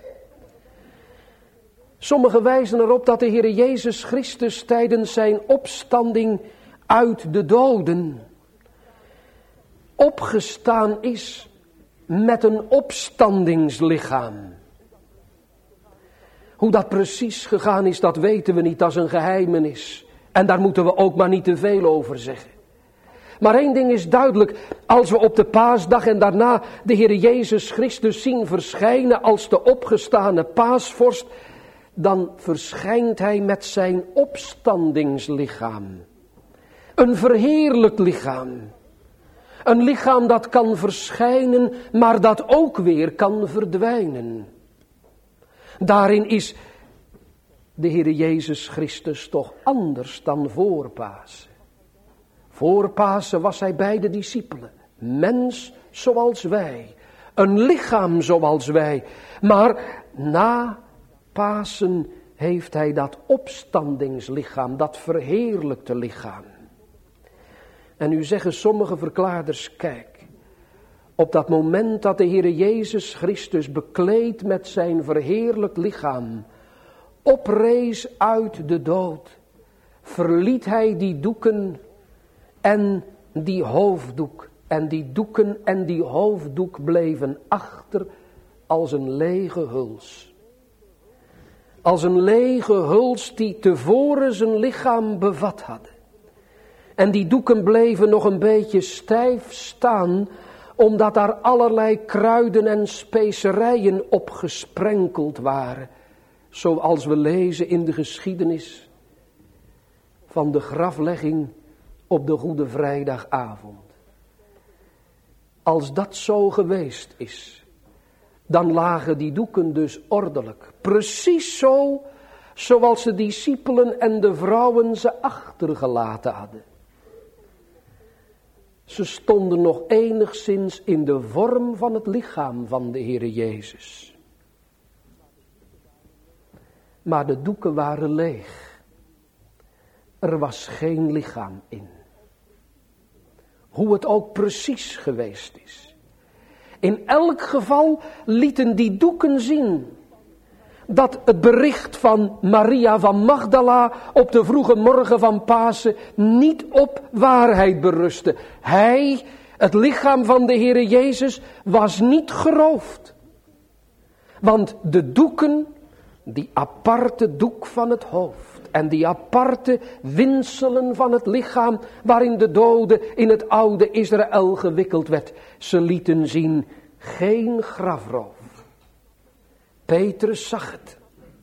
Sommigen wijzen erop dat de Heere Jezus Christus tijdens zijn opstanding uit de doden opgestaan is met een opstandingslichaam. Hoe dat precies gegaan is, dat weten we niet, dat is een geheimenis. En daar moeten we ook maar niet te veel over zeggen. Maar één ding is duidelijk, als we op de paasdag en daarna de Heer Jezus Christus zien verschijnen als de opgestane paasvorst, dan verschijnt hij met zijn opstandingslichaam. Een verheerlijkt lichaam. Een lichaam dat kan verschijnen, maar dat ook weer kan verdwijnen. Daarin is de Heer Jezus Christus toch anders dan voor Pasen. Voor Pasen was hij bij de discipelen. Mens zoals wij. Een lichaam zoals wij. Maar na Pasen heeft hij dat opstandingslichaam, dat verheerlijkte lichaam. En nu zeggen sommige verklaarders, kijk, op dat moment dat de Heer Jezus Christus bekleed met zijn verheerlijkt lichaam oprees uit de dood, verliet hij die doeken en die hoofddoek. En die doeken en die hoofddoek bleven achter als een lege huls. Als een lege huls die tevoren zijn lichaam bevat hadden. En die doeken bleven nog een beetje stijf staan, omdat daar allerlei kruiden en specerijen op gesprenkeld waren. Zoals we lezen in de geschiedenis van de graflegging op de Goede Vrijdagavond. Als dat zo geweest is, dan lagen die doeken dus ordelijk. Precies zo, zoals de discipelen en de vrouwen ze achtergelaten hadden. Ze stonden nog enigszins in de vorm van het lichaam van de Heere Jezus. Maar de doeken waren leeg. Er was geen lichaam in. Hoe het ook precies geweest is. In elk geval lieten die doeken zien dat het bericht van Maria van Magdala op de vroege morgen van Pasen niet op waarheid berustte. Hij, het lichaam van de Heere Jezus, was niet geroofd. Want de doeken, die aparte doek van het hoofd en die aparte winselen van het lichaam waarin de dode in het oude Israël gewikkeld werd, ze lieten zien geen grafroof. Petrus zag het.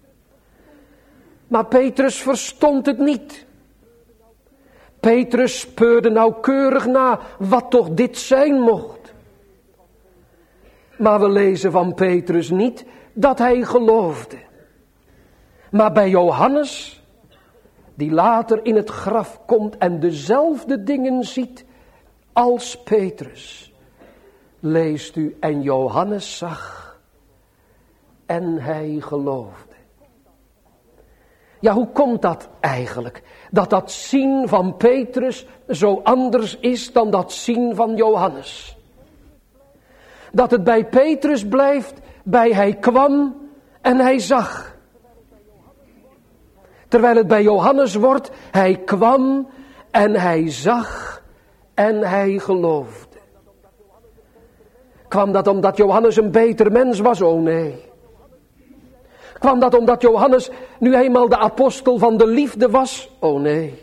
Maar Petrus verstond het niet. Petrus speurde nauwkeurig na wat toch dit zijn mocht. Maar we lezen van Petrus niet dat hij geloofde. Maar bij Johannes, die later in het graf komt en dezelfde dingen ziet als Petrus, leest u, en Johannes zag en hij geloofde. Ja, hoe komt dat eigenlijk? Dat dat zien van Petrus zo anders is dan dat zien van Johannes. Dat het bij Petrus blijft bij hij kwam en hij zag. Terwijl het bij Johannes wordt, hij kwam en hij zag en hij geloofde. Kwam dat omdat Johannes een beter mens was? Oh nee. Kwam dat omdat Johannes nu eenmaal de apostel van de liefde was? Oh nee.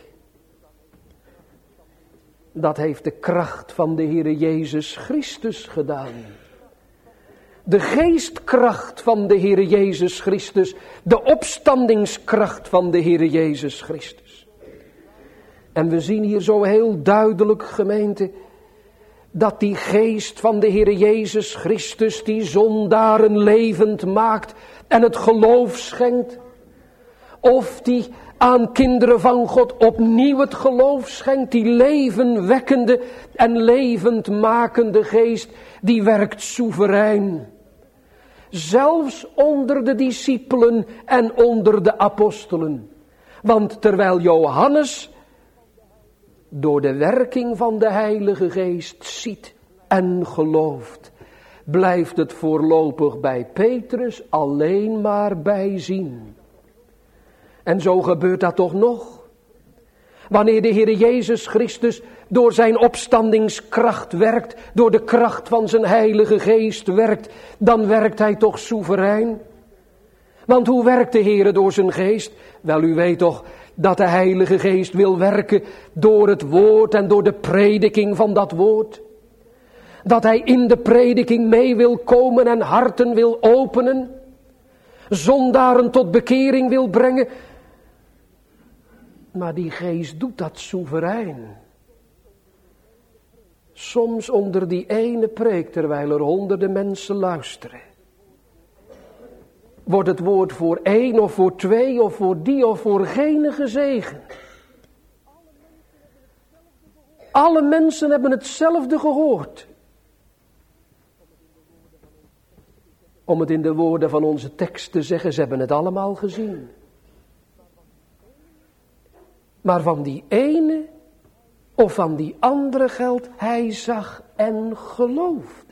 Dat heeft de kracht van de Heere Jezus Christus gedaan. de geestkracht van de Heere Jezus Christus, de opstandingskracht van de Heere Jezus Christus. En we zien hier zo heel duidelijk, gemeente, dat die geest van de Heere Jezus Christus die zondaren levend maakt en het geloof schenkt. Of die aan kinderen van God opnieuw het geloof schenkt, die levenwekkende en levendmakende geest, die werkt soeverein. Zelfs onder de discipelen en onder de apostelen. Want terwijl Johannes door de werking van de Heilige Geest ziet en gelooft, blijft het voorlopig bij Petrus alleen maar bij zien. En zo gebeurt dat toch nog. Wanneer de Heer Jezus Christus door zijn opstandingskracht werkt, door de kracht van zijn Heilige Geest werkt, dan werkt hij toch soeverein. Want hoe werkt de Heer door zijn geest? Wel, u weet toch dat de Heilige Geest wil werken door het woord en door de prediking van dat woord. Dat hij in de prediking mee wil komen en harten wil openen. Zondaren tot bekering wil brengen. Maar die geest doet dat soeverein. Soms onder die ene preek, terwijl er honderden mensen luisteren. Wordt het woord voor één of voor twee of voor die of voor gene gezegend. Alle mensen hebben hetzelfde gehoord. Om het in de woorden van onze tekst te zeggen, ze hebben het allemaal gezien. Maar van die ene of van die andere geldt, hij zag en geloofde.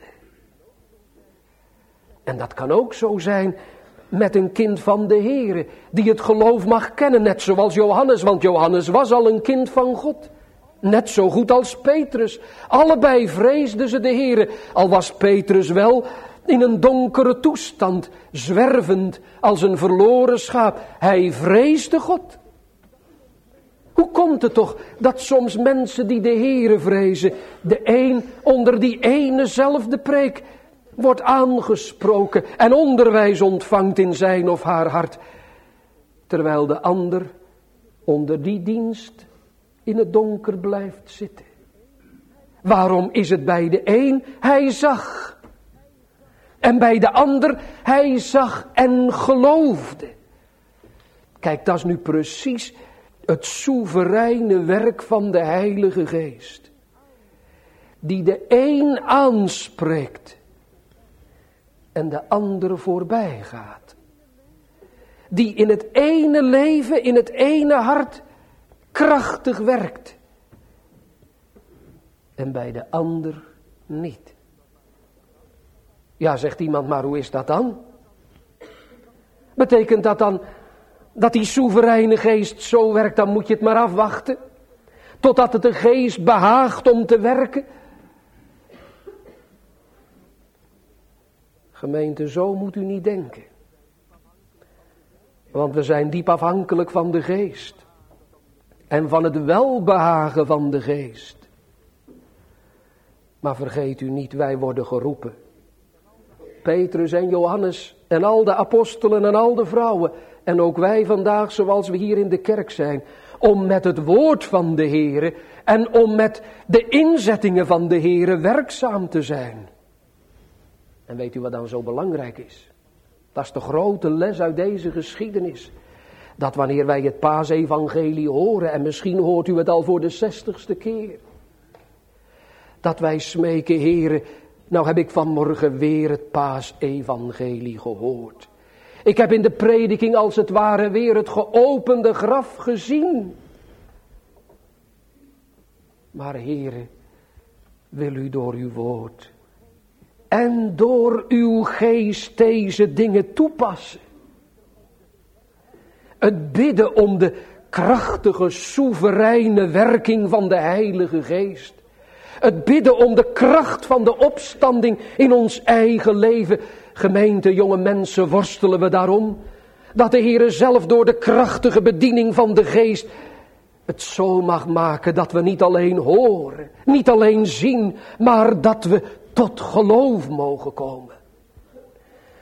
En dat kan ook zo zijn met een kind van de Heere, die het geloof mag kennen, net zoals Johannes, want Johannes was al een kind van God. Net zo goed als Petrus. Allebei vreesden ze de Heere, al was Petrus wel in een donkere toestand, zwervend als een verloren schaap. Hij vreesde God. Hoe komt het toch dat soms mensen die de Heere vrezen, de een onder die enezelfde preek wordt aangesproken en onderwijs ontvangt in zijn of haar hart, terwijl de ander onder die dienst in het donker blijft zitten? Waarom is het bij de een hij zag en bij de ander hij zag en geloofde? Kijk, dat is nu precies het soevereine werk van de Heilige Geest, die de een aanspreekt en de ander voorbij gaat. Die in het ene leven, in het ene hart krachtig werkt. En bij de ander niet. Ja, zegt iemand, maar hoe is dat dan? Betekent dat dan dat die soevereine geest zo werkt, dan moet je het maar afwachten? Totdat het de geest behaagt om te werken? Gemeente, zo moet u niet denken. Want we zijn diep afhankelijk van de geest. En van het welbehagen van de geest. Maar vergeet u niet, wij worden geroepen. Petrus en Johannes en al de apostelen en al de vrouwen. En ook wij vandaag, zoals we hier in de kerk zijn. Om met het woord van de Heere en om met de inzettingen van de Heere werkzaam te zijn. En weet u wat dan zo belangrijk is? Dat is de grote les uit deze geschiedenis. Dat wanneer wij het paasevangelie horen, en misschien hoort u het al voor de zestigste keer. Dat wij smeken, Heere, nou heb ik vanmorgen weer het paasevangelie gehoord. Ik heb in de prediking als het ware weer het geopende graf gezien. Maar Heere, wil u door uw woord en door uw geest deze dingen toepassen. Het bidden om de krachtige, soevereine werking van de Heilige Geest. Het bidden om de kracht van de opstanding in ons eigen leven. Gemeente, jonge mensen, worstelen we daarom. Dat de Heere zelf door de krachtige bediening van de Geest het zo mag maken dat we niet alleen horen, niet alleen zien, maar dat we tot geloof mogen komen.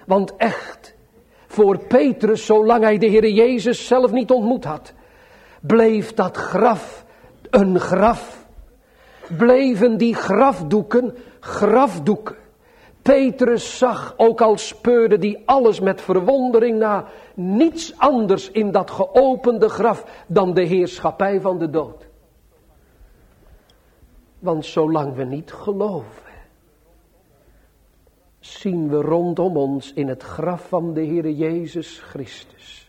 Want echt, voor Petrus, zolang hij de Heer Jezus zelf niet ontmoet had, bleef dat graf een graf. Bleven die grafdoeken grafdoeken. Petrus zag, ook al speurde die alles met verwondering na, niets anders in dat geopende graf dan de heerschappij van de dood. Want zolang we niet geloven, zien we rondom ons in het graf van de Heere Jezus Christus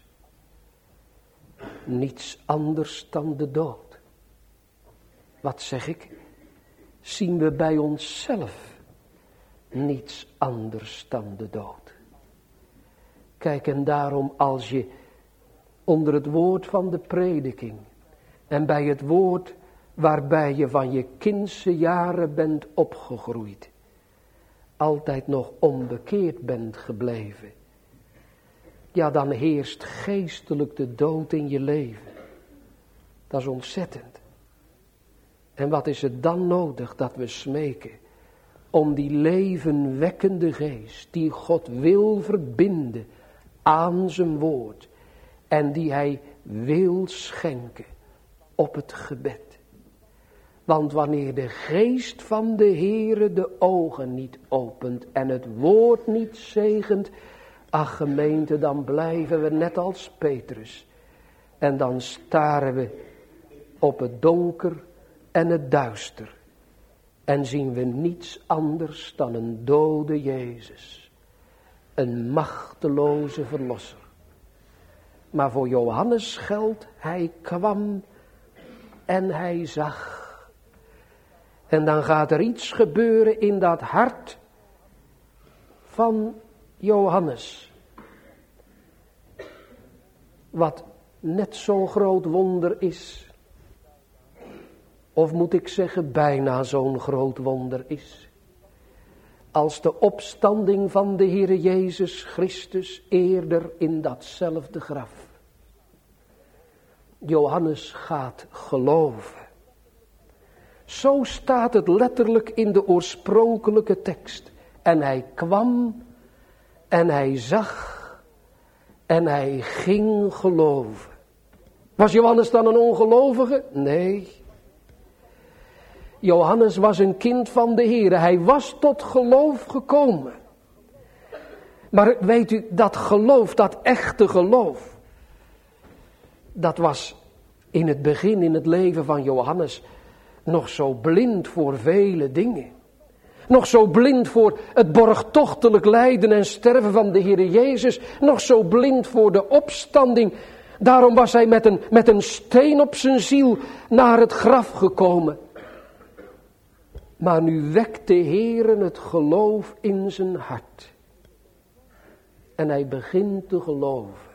niets anders dan de dood. Wat zeg ik? Zien we bij onszelf niets anders dan de dood. Kijk, en daarom als je onder het woord van de prediking en bij het woord waarbij je van je kindse jaren bent opgegroeid, altijd nog onbekeerd bent gebleven, ja, dan heerst geestelijk de dood in je leven. Dat is ontzettend. En wat is het dan nodig dat we smeken om die levenwekkende geest die God wil verbinden aan zijn woord en die hij wil schenken op het gebed. Want wanneer de geest van de Heere de ogen niet opent en het woord niet zegent, ach gemeente, dan blijven we net als Petrus. En dan staren we op het donker en het duister. En zien we niets anders dan een dode Jezus. Een machteloze verlosser. Maar voor Johannes geldt, hij kwam en hij zag. En dan gaat er iets gebeuren in dat hart van Johannes. Wat net zo'n groot wonder is. Of moet ik zeggen, bijna zo'n groot wonder is. Als de opstanding van de Heere Jezus Christus eerder in datzelfde graf. Johannes gaat geloven. Zo staat het letterlijk in de oorspronkelijke tekst. En hij kwam en hij zag en hij ging geloven. Was Johannes dan een ongelovige? Nee. Johannes was een kind van de Heere. Hij was tot geloof gekomen. Maar weet u, dat geloof, dat echte geloof, dat was in het begin, in het leven van Johannes, nog zo blind voor vele dingen. Nog zo blind voor het borgtochtelijk lijden en sterven van de Heere Jezus. Nog zo blind voor de opstanding. Daarom was hij met een, met een steen op zijn ziel naar het graf gekomen. Maar nu wekt de Heere het geloof in zijn hart. En hij begint te geloven.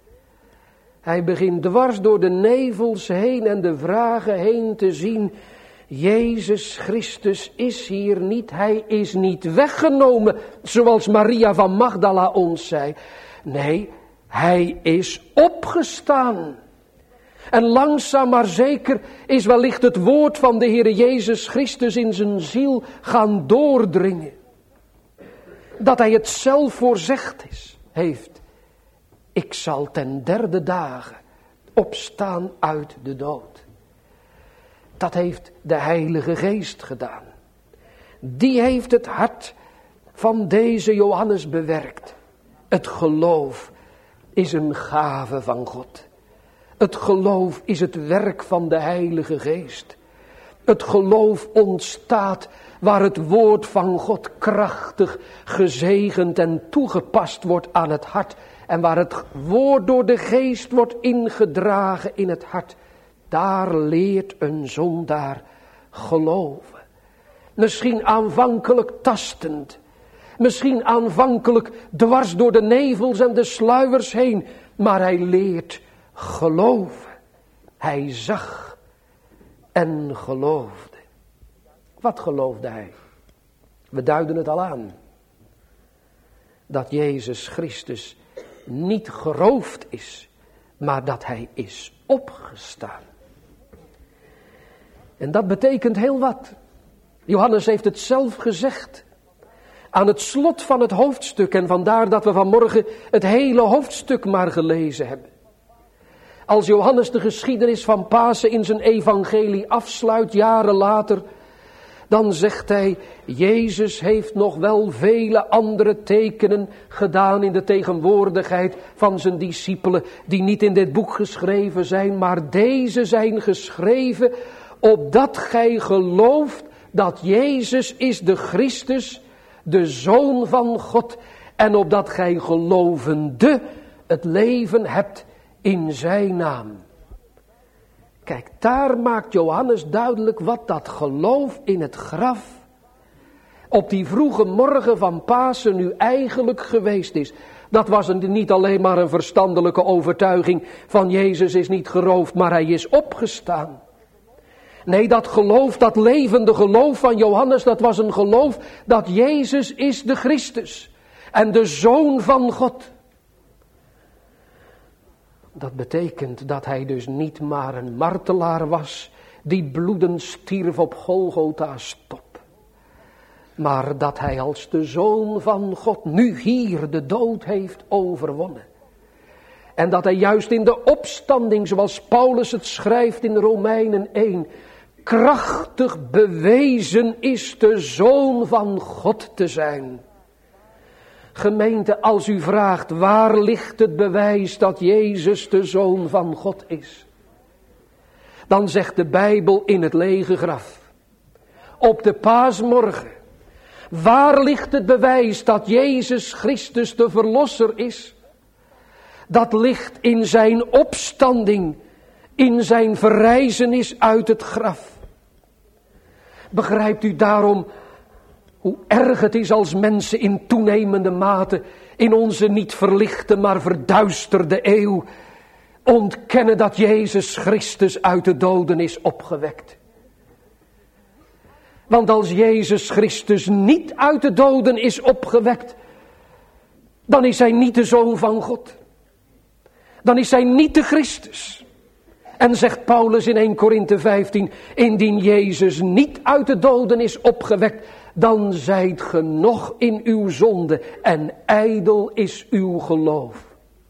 Hij begint dwars door de nevels heen en de vragen heen te zien. Jezus Christus is hier niet. Hij is niet weggenomen, zoals Maria van Magdala ons zei. Nee, hij is opgestaan. En langzaam maar zeker is wellicht het woord van de Heere Jezus Christus in zijn ziel gaan doordringen. Dat hij het zelf voorzegd is, heeft. Ik zal ten derde dagen opstaan uit de dood. Dat heeft de Heilige Geest gedaan. Die heeft het hart van deze Johannes bewerkt. Het geloof is een gave van God. Het geloof is het werk van de Heilige Geest. Het geloof ontstaat waar het woord van God krachtig gezegend en toegepast wordt aan het hart. En waar het woord door de Geest wordt ingedragen in het hart. Daar leert een zondaar geloven. Misschien aanvankelijk tastend. Misschien aanvankelijk dwars door de nevels en de sluiers heen. Maar hij leert geloven. Hij zag en geloofde. Wat geloofde hij? We duiden het al aan. Dat Jezus Christus niet geroofd is, maar dat hij is opgestaan. En dat betekent heel wat. Johannes heeft het zelf gezegd. aan het slot van het hoofdstuk. En vandaar dat we vanmorgen het hele hoofdstuk maar gelezen hebben. Als Johannes de geschiedenis van Pasen in zijn evangelie afsluit, jaren later, dan zegt hij, Jezus heeft nog wel vele andere tekenen gedaan in de tegenwoordigheid van zijn discipelen, die niet in dit boek geschreven zijn, maar deze zijn geschreven, opdat gij gelooft dat Jezus is de Christus, de Zoon van God, en opdat gij gelovende het leven hebt in zijn naam. Kijk, daar maakt Johannes duidelijk wat dat geloof in het graf op die vroege morgen van Pasen nu eigenlijk geweest is. Dat was een, niet alleen maar een verstandelijke overtuiging van Jezus is niet geroofd, maar hij is opgestaan. Nee, dat geloof, dat levende geloof van Johannes, dat was een geloof dat Jezus is de Christus en de Zoon van God. Dat betekent dat hij dus niet maar een martelaar was die bloedend stierf op Golgotha's top. Maar dat hij als de Zoon van God nu hier de dood heeft overwonnen. En dat hij juist in de opstanding, zoals Paulus het schrijft in Romeinen één, krachtig bewezen is de Zoon van God te zijn. Gemeente, als u vraagt, waar ligt het bewijs dat Jezus de Zoon van God is? Dan zegt de Bijbel in het lege graf. Op de paasmorgen. Waar ligt het bewijs dat Jezus Christus de Verlosser is? Dat ligt in zijn opstanding, in zijn verrijzenis uit het graf. Begrijpt u daarom hoe erg het is als mensen in toenemende mate in onze niet verlichte maar verduisterde eeuw ontkennen dat Jezus Christus uit de doden is opgewekt. Want als Jezus Christus niet uit de doden is opgewekt, dan is hij niet de Zoon van God. Dan is hij niet de Christus. En zegt Paulus in eerste Korinthe vijftien, indien Jezus niet uit de doden is opgewekt, dan zijt ge nog in uw zonde en ijdel is uw geloof.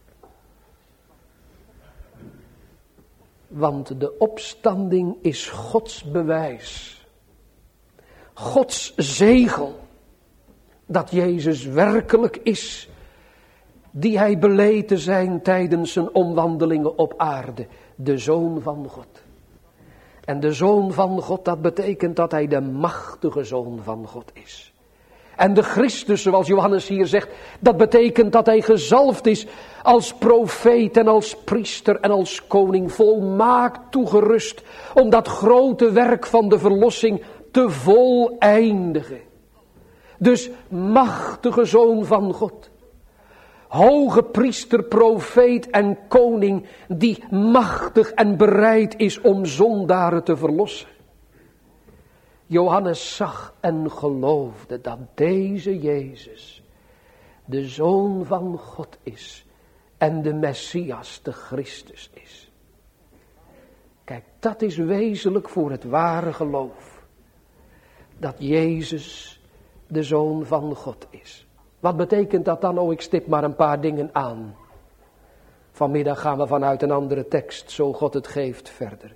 Want de opstanding is Gods bewijs. Gods zegel. Dat Jezus werkelijk is. Die hij beleed te zijn tijdens zijn omwandelingen op aarde. De Zoon van God. En de Zoon van God, dat betekent dat hij de machtige Zoon van God is. En de Christus, zoals Johannes hier zegt, dat betekent dat hij gezalfd is als profeet en als priester en als koning, volmaakt toegerust om dat grote werk van de verlossing te voleindigen. Dus machtige Zoon van God. Hoge priester, profeet en koning die machtig en bereid is om zondaren te verlossen. Johannes zag en geloofde dat deze Jezus de Zoon van God is en de Messias, de Christus is. Kijk, dat is wezenlijk voor het ware geloof. Dat Jezus de Zoon van God is. Wat betekent dat dan? Oh, ik stip maar een paar dingen aan. Vanmiddag gaan we vanuit een andere tekst, zo God het geeft, verder.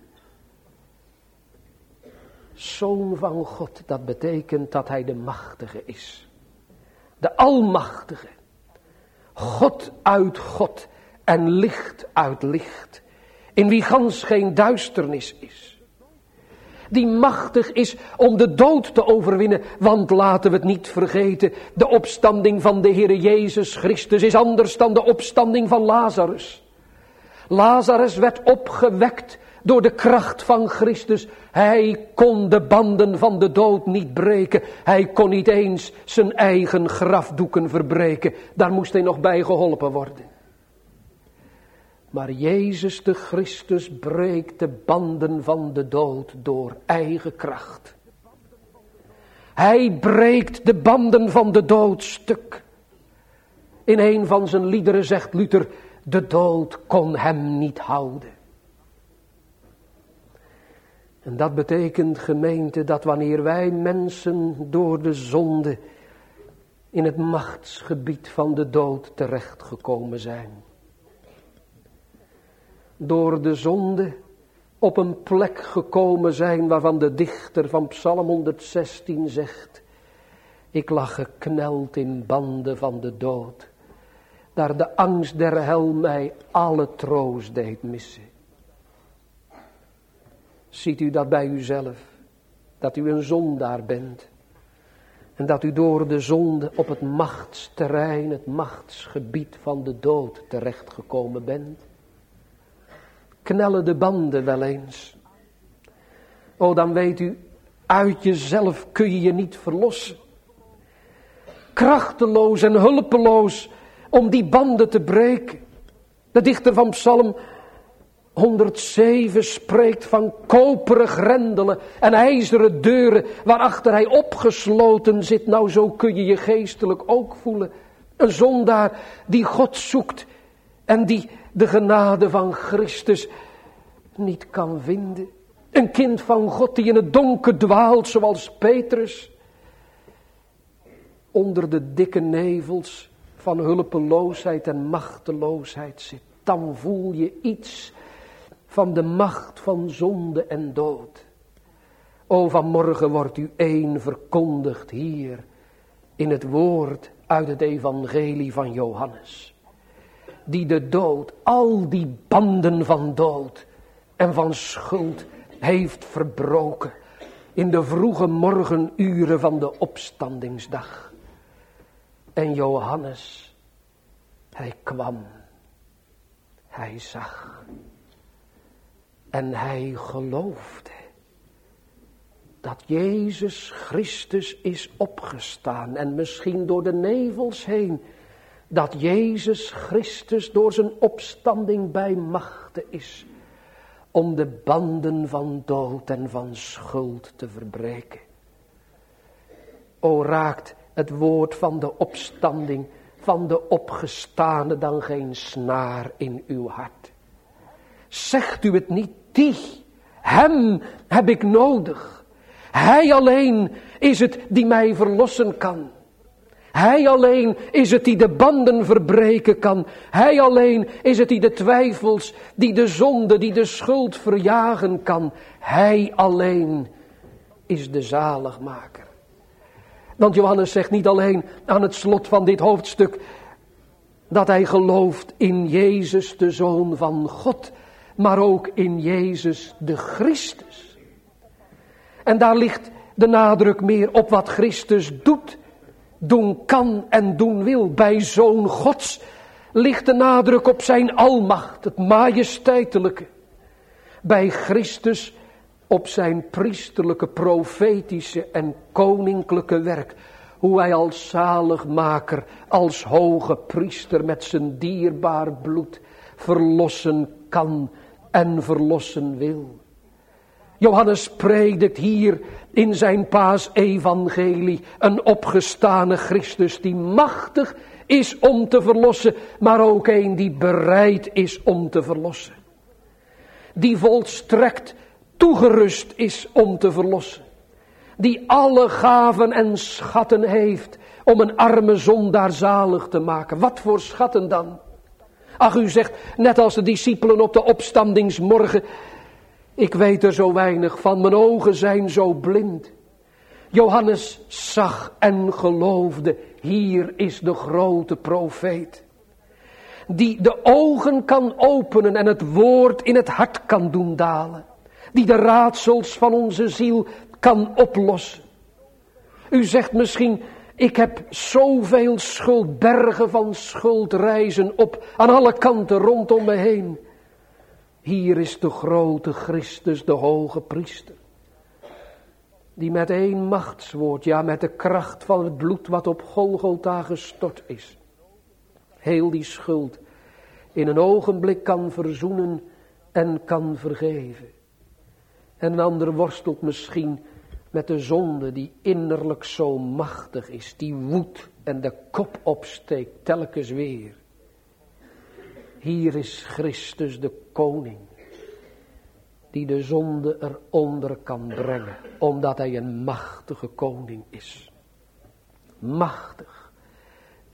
Zoon van God, dat betekent dat hij de machtige is. De almachtige. God uit God en licht uit licht. In wie gans geen duisternis is. Die machtig is om de dood te overwinnen. Want laten we het niet vergeten. De opstanding van de Heere Jezus Christus is anders dan de opstanding van Lazarus. Lazarus werd opgewekt door de kracht van Christus. Hij kon de banden van de dood niet breken. Hij kon niet eens zijn eigen grafdoeken verbreken. Daar moest hij nog bij geholpen worden. Maar Jezus de Christus breekt de banden van de dood door eigen kracht. Hij breekt de banden van de dood stuk. In een van zijn liederen zegt Luther, de dood kon hem niet houden. En dat betekent, gemeente, dat wanneer wij mensen door de zonde in het machtsgebied van de dood terechtgekomen zijn. Door de zonde op een plek gekomen zijn waarvan de dichter van Psalm honderdzestien zegt: ik lag gekneld in banden van de dood, daar de angst der hel mij alle troost deed missen. Ziet u dat bij uzelf, dat u een zondaar bent en dat u door de zonde op het machtsterrein, het machtsgebied van de dood terechtgekomen bent? Knellen de banden wel eens? O, dan weet u, uit jezelf kun je je niet verlossen. Krachteloos en hulpeloos om die banden te breken. De dichter van Psalm honderdzeven spreekt van koperen grendelen en ijzeren deuren waarachter hij opgesloten zit. Nou, zo kun je je geestelijk ook voelen. Een zondaar die God zoekt en die de genade van Christus niet kan vinden. Een kind van God die in het donker dwaalt zoals Petrus. Onder de dikke nevels van hulpeloosheid en machteloosheid zit. Dan voel je iets van de macht van zonde en dood. O, vanmorgen wordt u één verkondigd hier in het woord uit het evangelie van Johannes. Die de dood, al die banden van dood en van schuld heeft verbroken in de vroege morgenuren van de opstandingsdag. En Johannes, hij kwam, hij zag en hij geloofde dat Jezus Christus is opgestaan en misschien door de nevels heen, dat Jezus Christus door zijn opstanding bij machte is om de banden van dood en van schuld te verbreken. O, raakt het woord van de opstanding, van de opgestane, dan geen snaar in uw hart. Zegt u het niet, die, hem heb ik nodig. Hij alleen is het die mij verlossen kan. Hij alleen is het die de banden verbreken kan. Hij alleen is het die de twijfels, die de zonde, die de schuld verjagen kan. Hij alleen is de zaligmaker. Want Johannes zegt niet alleen aan het slot van dit hoofdstuk dat hij gelooft in Jezus de Zoon van God, maar ook in Jezus de Christus. En daar ligt de nadruk meer op wat Christus doet, doen kan en doen wil. Bij Zoon Gods ligt de nadruk op zijn almacht, het majesteitelijke. Bij Christus op zijn priesterlijke, profetische en koninklijke werk. Hoe hij als zaligmaker, als hoge priester met zijn dierbaar bloed verlossen kan en verlossen wil. Johannes predikt hier in zijn paasevangelie een opgestane Christus die machtig is om te verlossen, maar ook een die bereid is om te verlossen. Die volstrekt toegerust is om te verlossen. Die alle gaven en schatten heeft om een arme zondaar zalig te maken. Wat voor schatten dan? Ach, u zegt, net als de discipelen op de opstandingsmorgen, ik weet er zo weinig van, mijn ogen zijn zo blind. Johannes zag en geloofde, hier is de grote profeet. Die de ogen kan openen en het woord in het hart kan doen dalen. Die de raadsels van onze ziel kan oplossen. U zegt misschien, ik heb zoveel schuld, bergen van schuld rijzen op aan alle kanten rondom me heen. Hier is de grote Christus, de hoge priester. Die met één machtswoord, ja met de kracht van het bloed wat op Golgotha gestort is. Heel die schuld in een ogenblik kan verzoenen en kan vergeven. En een ander worstelt misschien met de zonde die innerlijk zo machtig is. Die woedt en de kop opsteekt telkens weer. Hier is Christus de koning. Die de zonde eronder kan brengen. Omdat hij een machtige koning is. Machtig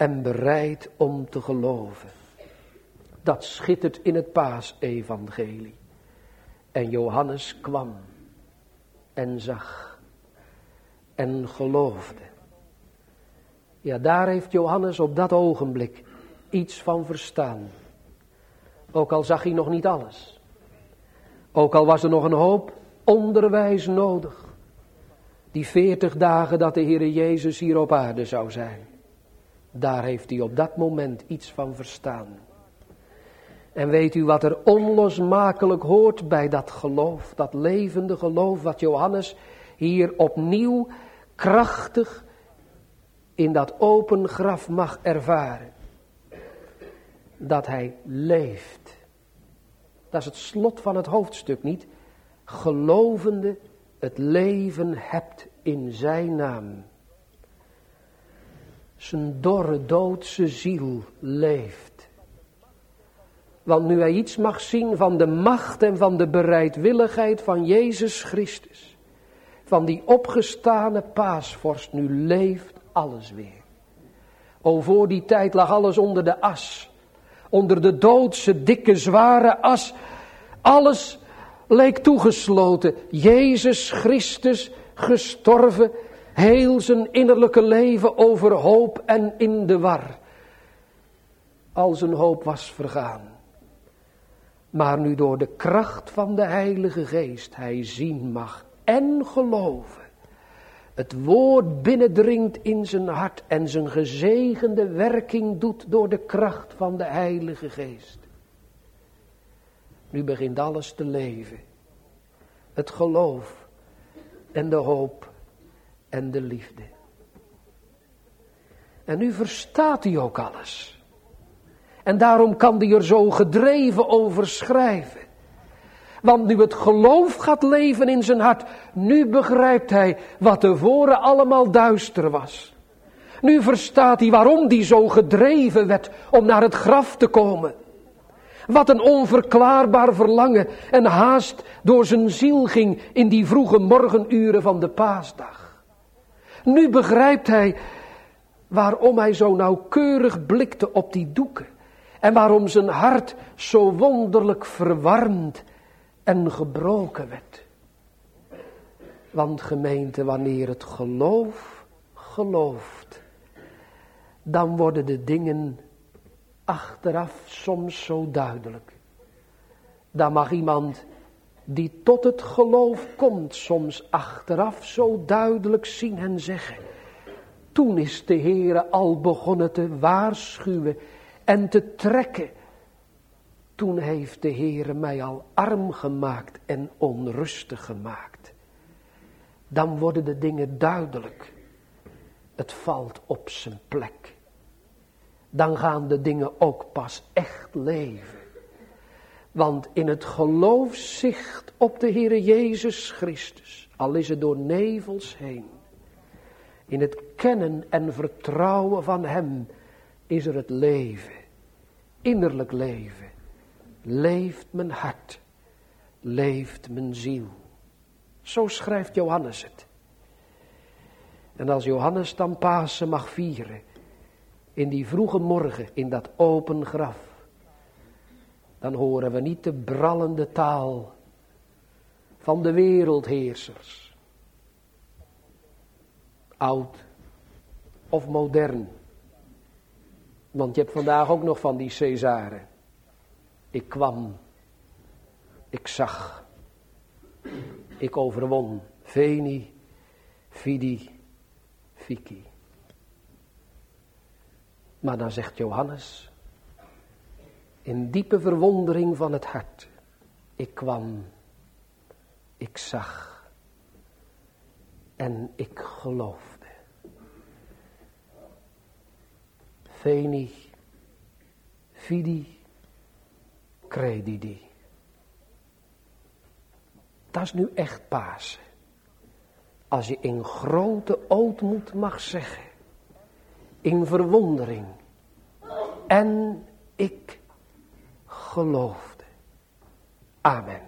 en bereid om te geloven. Dat schittert in het Paasevangelie. En Johannes kwam en zag en geloofde. Ja, daar heeft Johannes op dat ogenblik iets van verstaan. Ook al zag hij nog niet alles. Ook al was er nog een hoop onderwijs nodig. Die veertig dagen dat de Heere Jezus hier op aarde zou zijn. Daar heeft hij op dat moment iets van verstaan. En weet u wat er onlosmakelijk hoort bij dat geloof, dat levende geloof wat Johannes hier opnieuw krachtig in dat open graf mag ervaren. Dat hij leeft. Dat is het slot van het hoofdstuk niet. Gelovende het leven hebt in zijn naam. Zijn dorre doodse ziel leeft. Want nu hij iets mag zien van de macht en van de bereidwilligheid van Jezus Christus. Van die opgestane paasvorst, nu leeft alles weer. O, voor die tijd lag alles onder de as. Onder de doodse, dikke, zware as. Alles leek toegesloten. Jezus Christus gestorven. Heel zijn innerlijke leven overhoop en in de war. Al zijn hoop was vergaan. Maar nu door de kracht van de Heilige Geest hij zien mag en geloven. Het woord binnendringt in zijn hart en zijn gezegende werking doet door de kracht van de Heilige Geest. Nu begint alles te leven. Het geloof en de hoop en de liefde. En nu verstaat hij ook alles. En daarom kan hij er zo gedreven over schrijven. Want nu het geloof gaat leven in zijn hart, nu begrijpt hij wat tevoren allemaal duister was. Nu verstaat hij waarom hij zo gedreven werd om naar het graf te komen. Wat een onverklaarbaar verlangen en haast door zijn ziel ging in die vroege morgenuren van de paasdag. Nu begrijpt hij waarom hij zo nauwkeurig blikte op die doeken. En waarom zijn hart zo wonderlijk verwarmd en gebroken werd. Want gemeente, wanneer het geloof gelooft, dan worden de dingen achteraf soms zo duidelijk. Dan mag iemand die tot het geloof komt soms achteraf zo duidelijk zien en zeggen. Toen is de Heere al begonnen te waarschuwen en te trekken. Toen heeft de Heere mij al arm gemaakt en onrustig gemaakt. Dan worden de dingen duidelijk. Het valt op zijn plek. Dan gaan de dingen ook pas echt leven. Want in het geloofszicht op de Heere Jezus Christus, al is het door nevels heen, in het kennen en vertrouwen van Hem, is er het leven, innerlijk leven. Leeft mijn hart, leeft mijn ziel. Zo schrijft Johannes het. En als Johannes dan Pasen mag vieren, in die vroege morgen, in dat open graf, dan horen we niet de brallende taal van de wereldheersers. Oud of modern. Want je hebt vandaag ook nog van die Caesaren. Ik kwam, ik zag, ik overwon. Veni, vidi, vici. Maar dan zegt Johannes, in diepe verwondering van het hart, ik kwam, ik zag en ik geloofde. Veni, vidi, credidi. Dat is nu echt Pasen. Als je in grote ootmoed mag zeggen, in verwondering, en ik geloofde. Amen.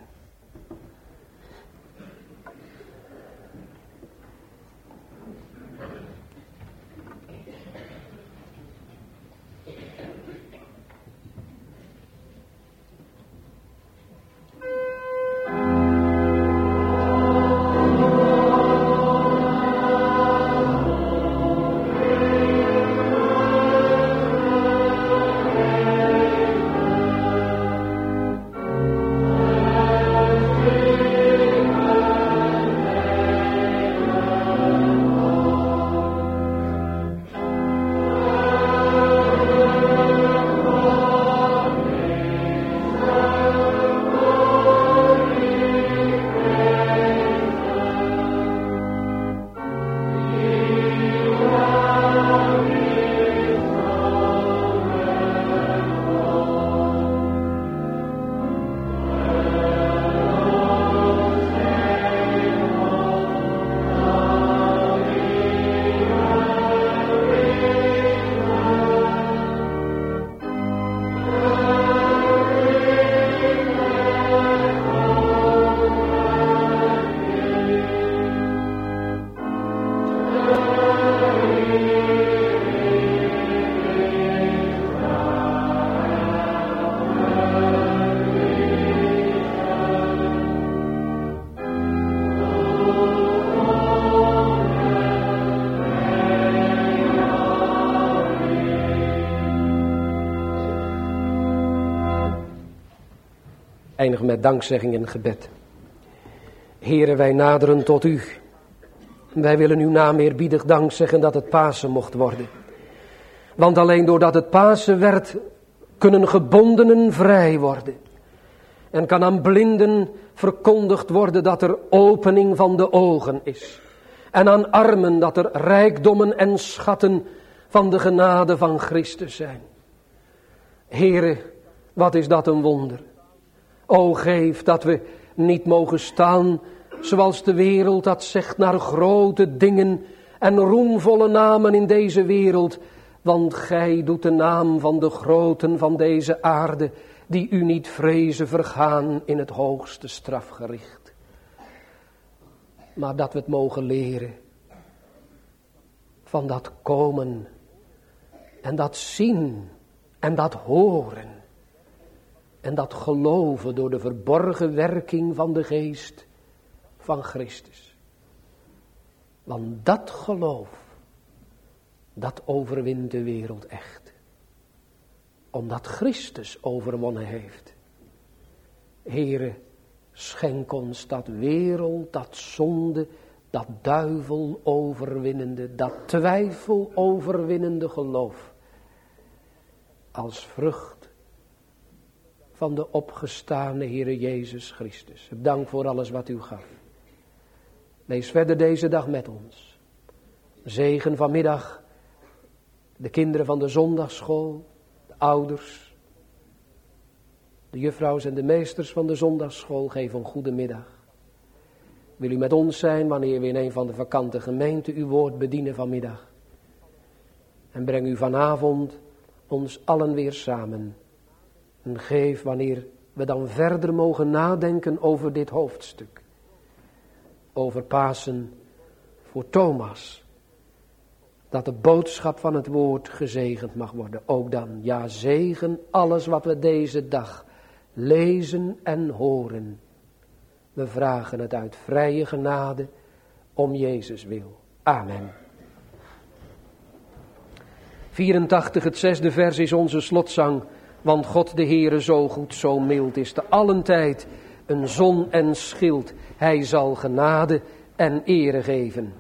Eindig met dankzegging en gebed. Heere, wij naderen tot u. Wij willen uw naam eerbiedig dank zeggen dat het Pasen mocht worden. Want alleen doordat het Pasen werd, kunnen gebondenen vrij worden. En kan aan blinden verkondigd worden dat er opening van de ogen is. En aan armen dat er rijkdommen en schatten van de genade van Christus zijn. Heere, wat is dat een wonder. O geef dat we niet mogen staan zoals de wereld dat zegt naar grote dingen en roemvolle namen in deze wereld. Want gij doet de naam van de groten van deze aarde, die u niet vrezen vergaan in het hoogste strafgericht. Maar dat we het mogen leren van dat komen en dat zien en dat horen en dat geloven door de verborgen werking van de geest van Christus. Want dat geloof, dat overwint de wereld echt. Omdat Christus overwonnen heeft. Heere, schenk ons dat wereld, dat zonde, dat duivel overwinnende, dat twijfel overwinnende geloof. Als vrucht van de opgestane Heere Jezus Christus. Dank voor alles wat u gaf. Lees verder deze dag met ons. Zegen vanmiddag de kinderen van de zondagsschool, de ouders, de juffrouws en de meesters van de zondagsschool. Geef een goede middag. Wil u met ons zijn wanneer we in een van de vakante gemeenten uw woord bedienen vanmiddag. En breng u vanavond ons allen weer samen. En geef wanneer we dan verder mogen nadenken over dit hoofdstuk. Over Pasen voor Thomas. Dat de boodschap van het woord gezegend mag worden. Ook dan, ja, zegen alles wat we deze dag lezen en horen. We vragen het uit vrije genade om Jezus wil. Amen. vierentachtig, het zesde vers is onze slotzang. Want God de Heere zo goed, zo mild is te allen tijd een zon en schild. Hij zal genade en ere geven.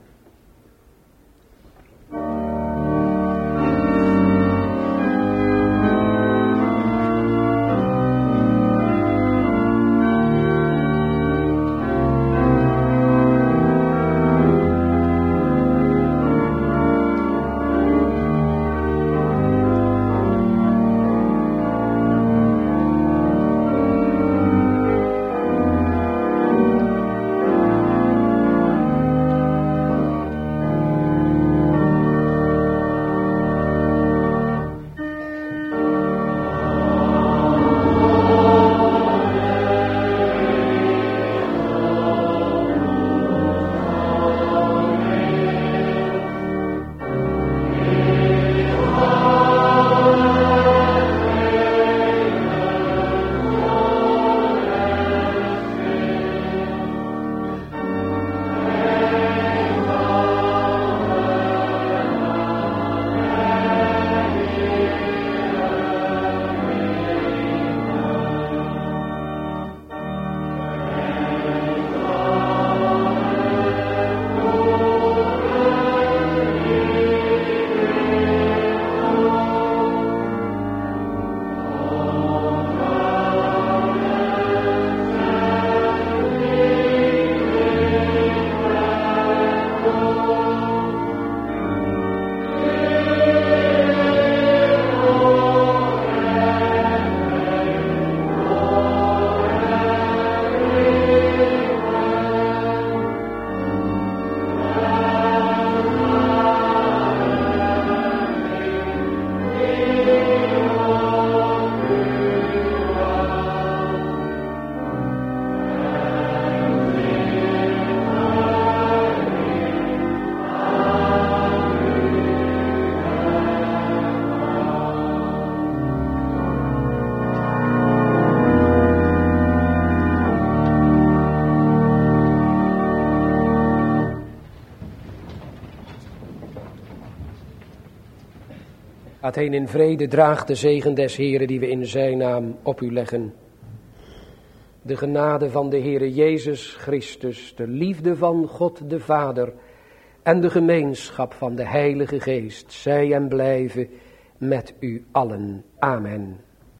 Gaat heen in vrede, draag de zegen des Heeren die we in zijn naam op u leggen. De genade van de Heere Jezus Christus, de liefde van God de Vader en de gemeenschap van de Heilige Geest, zij en blijven met u allen. Amen.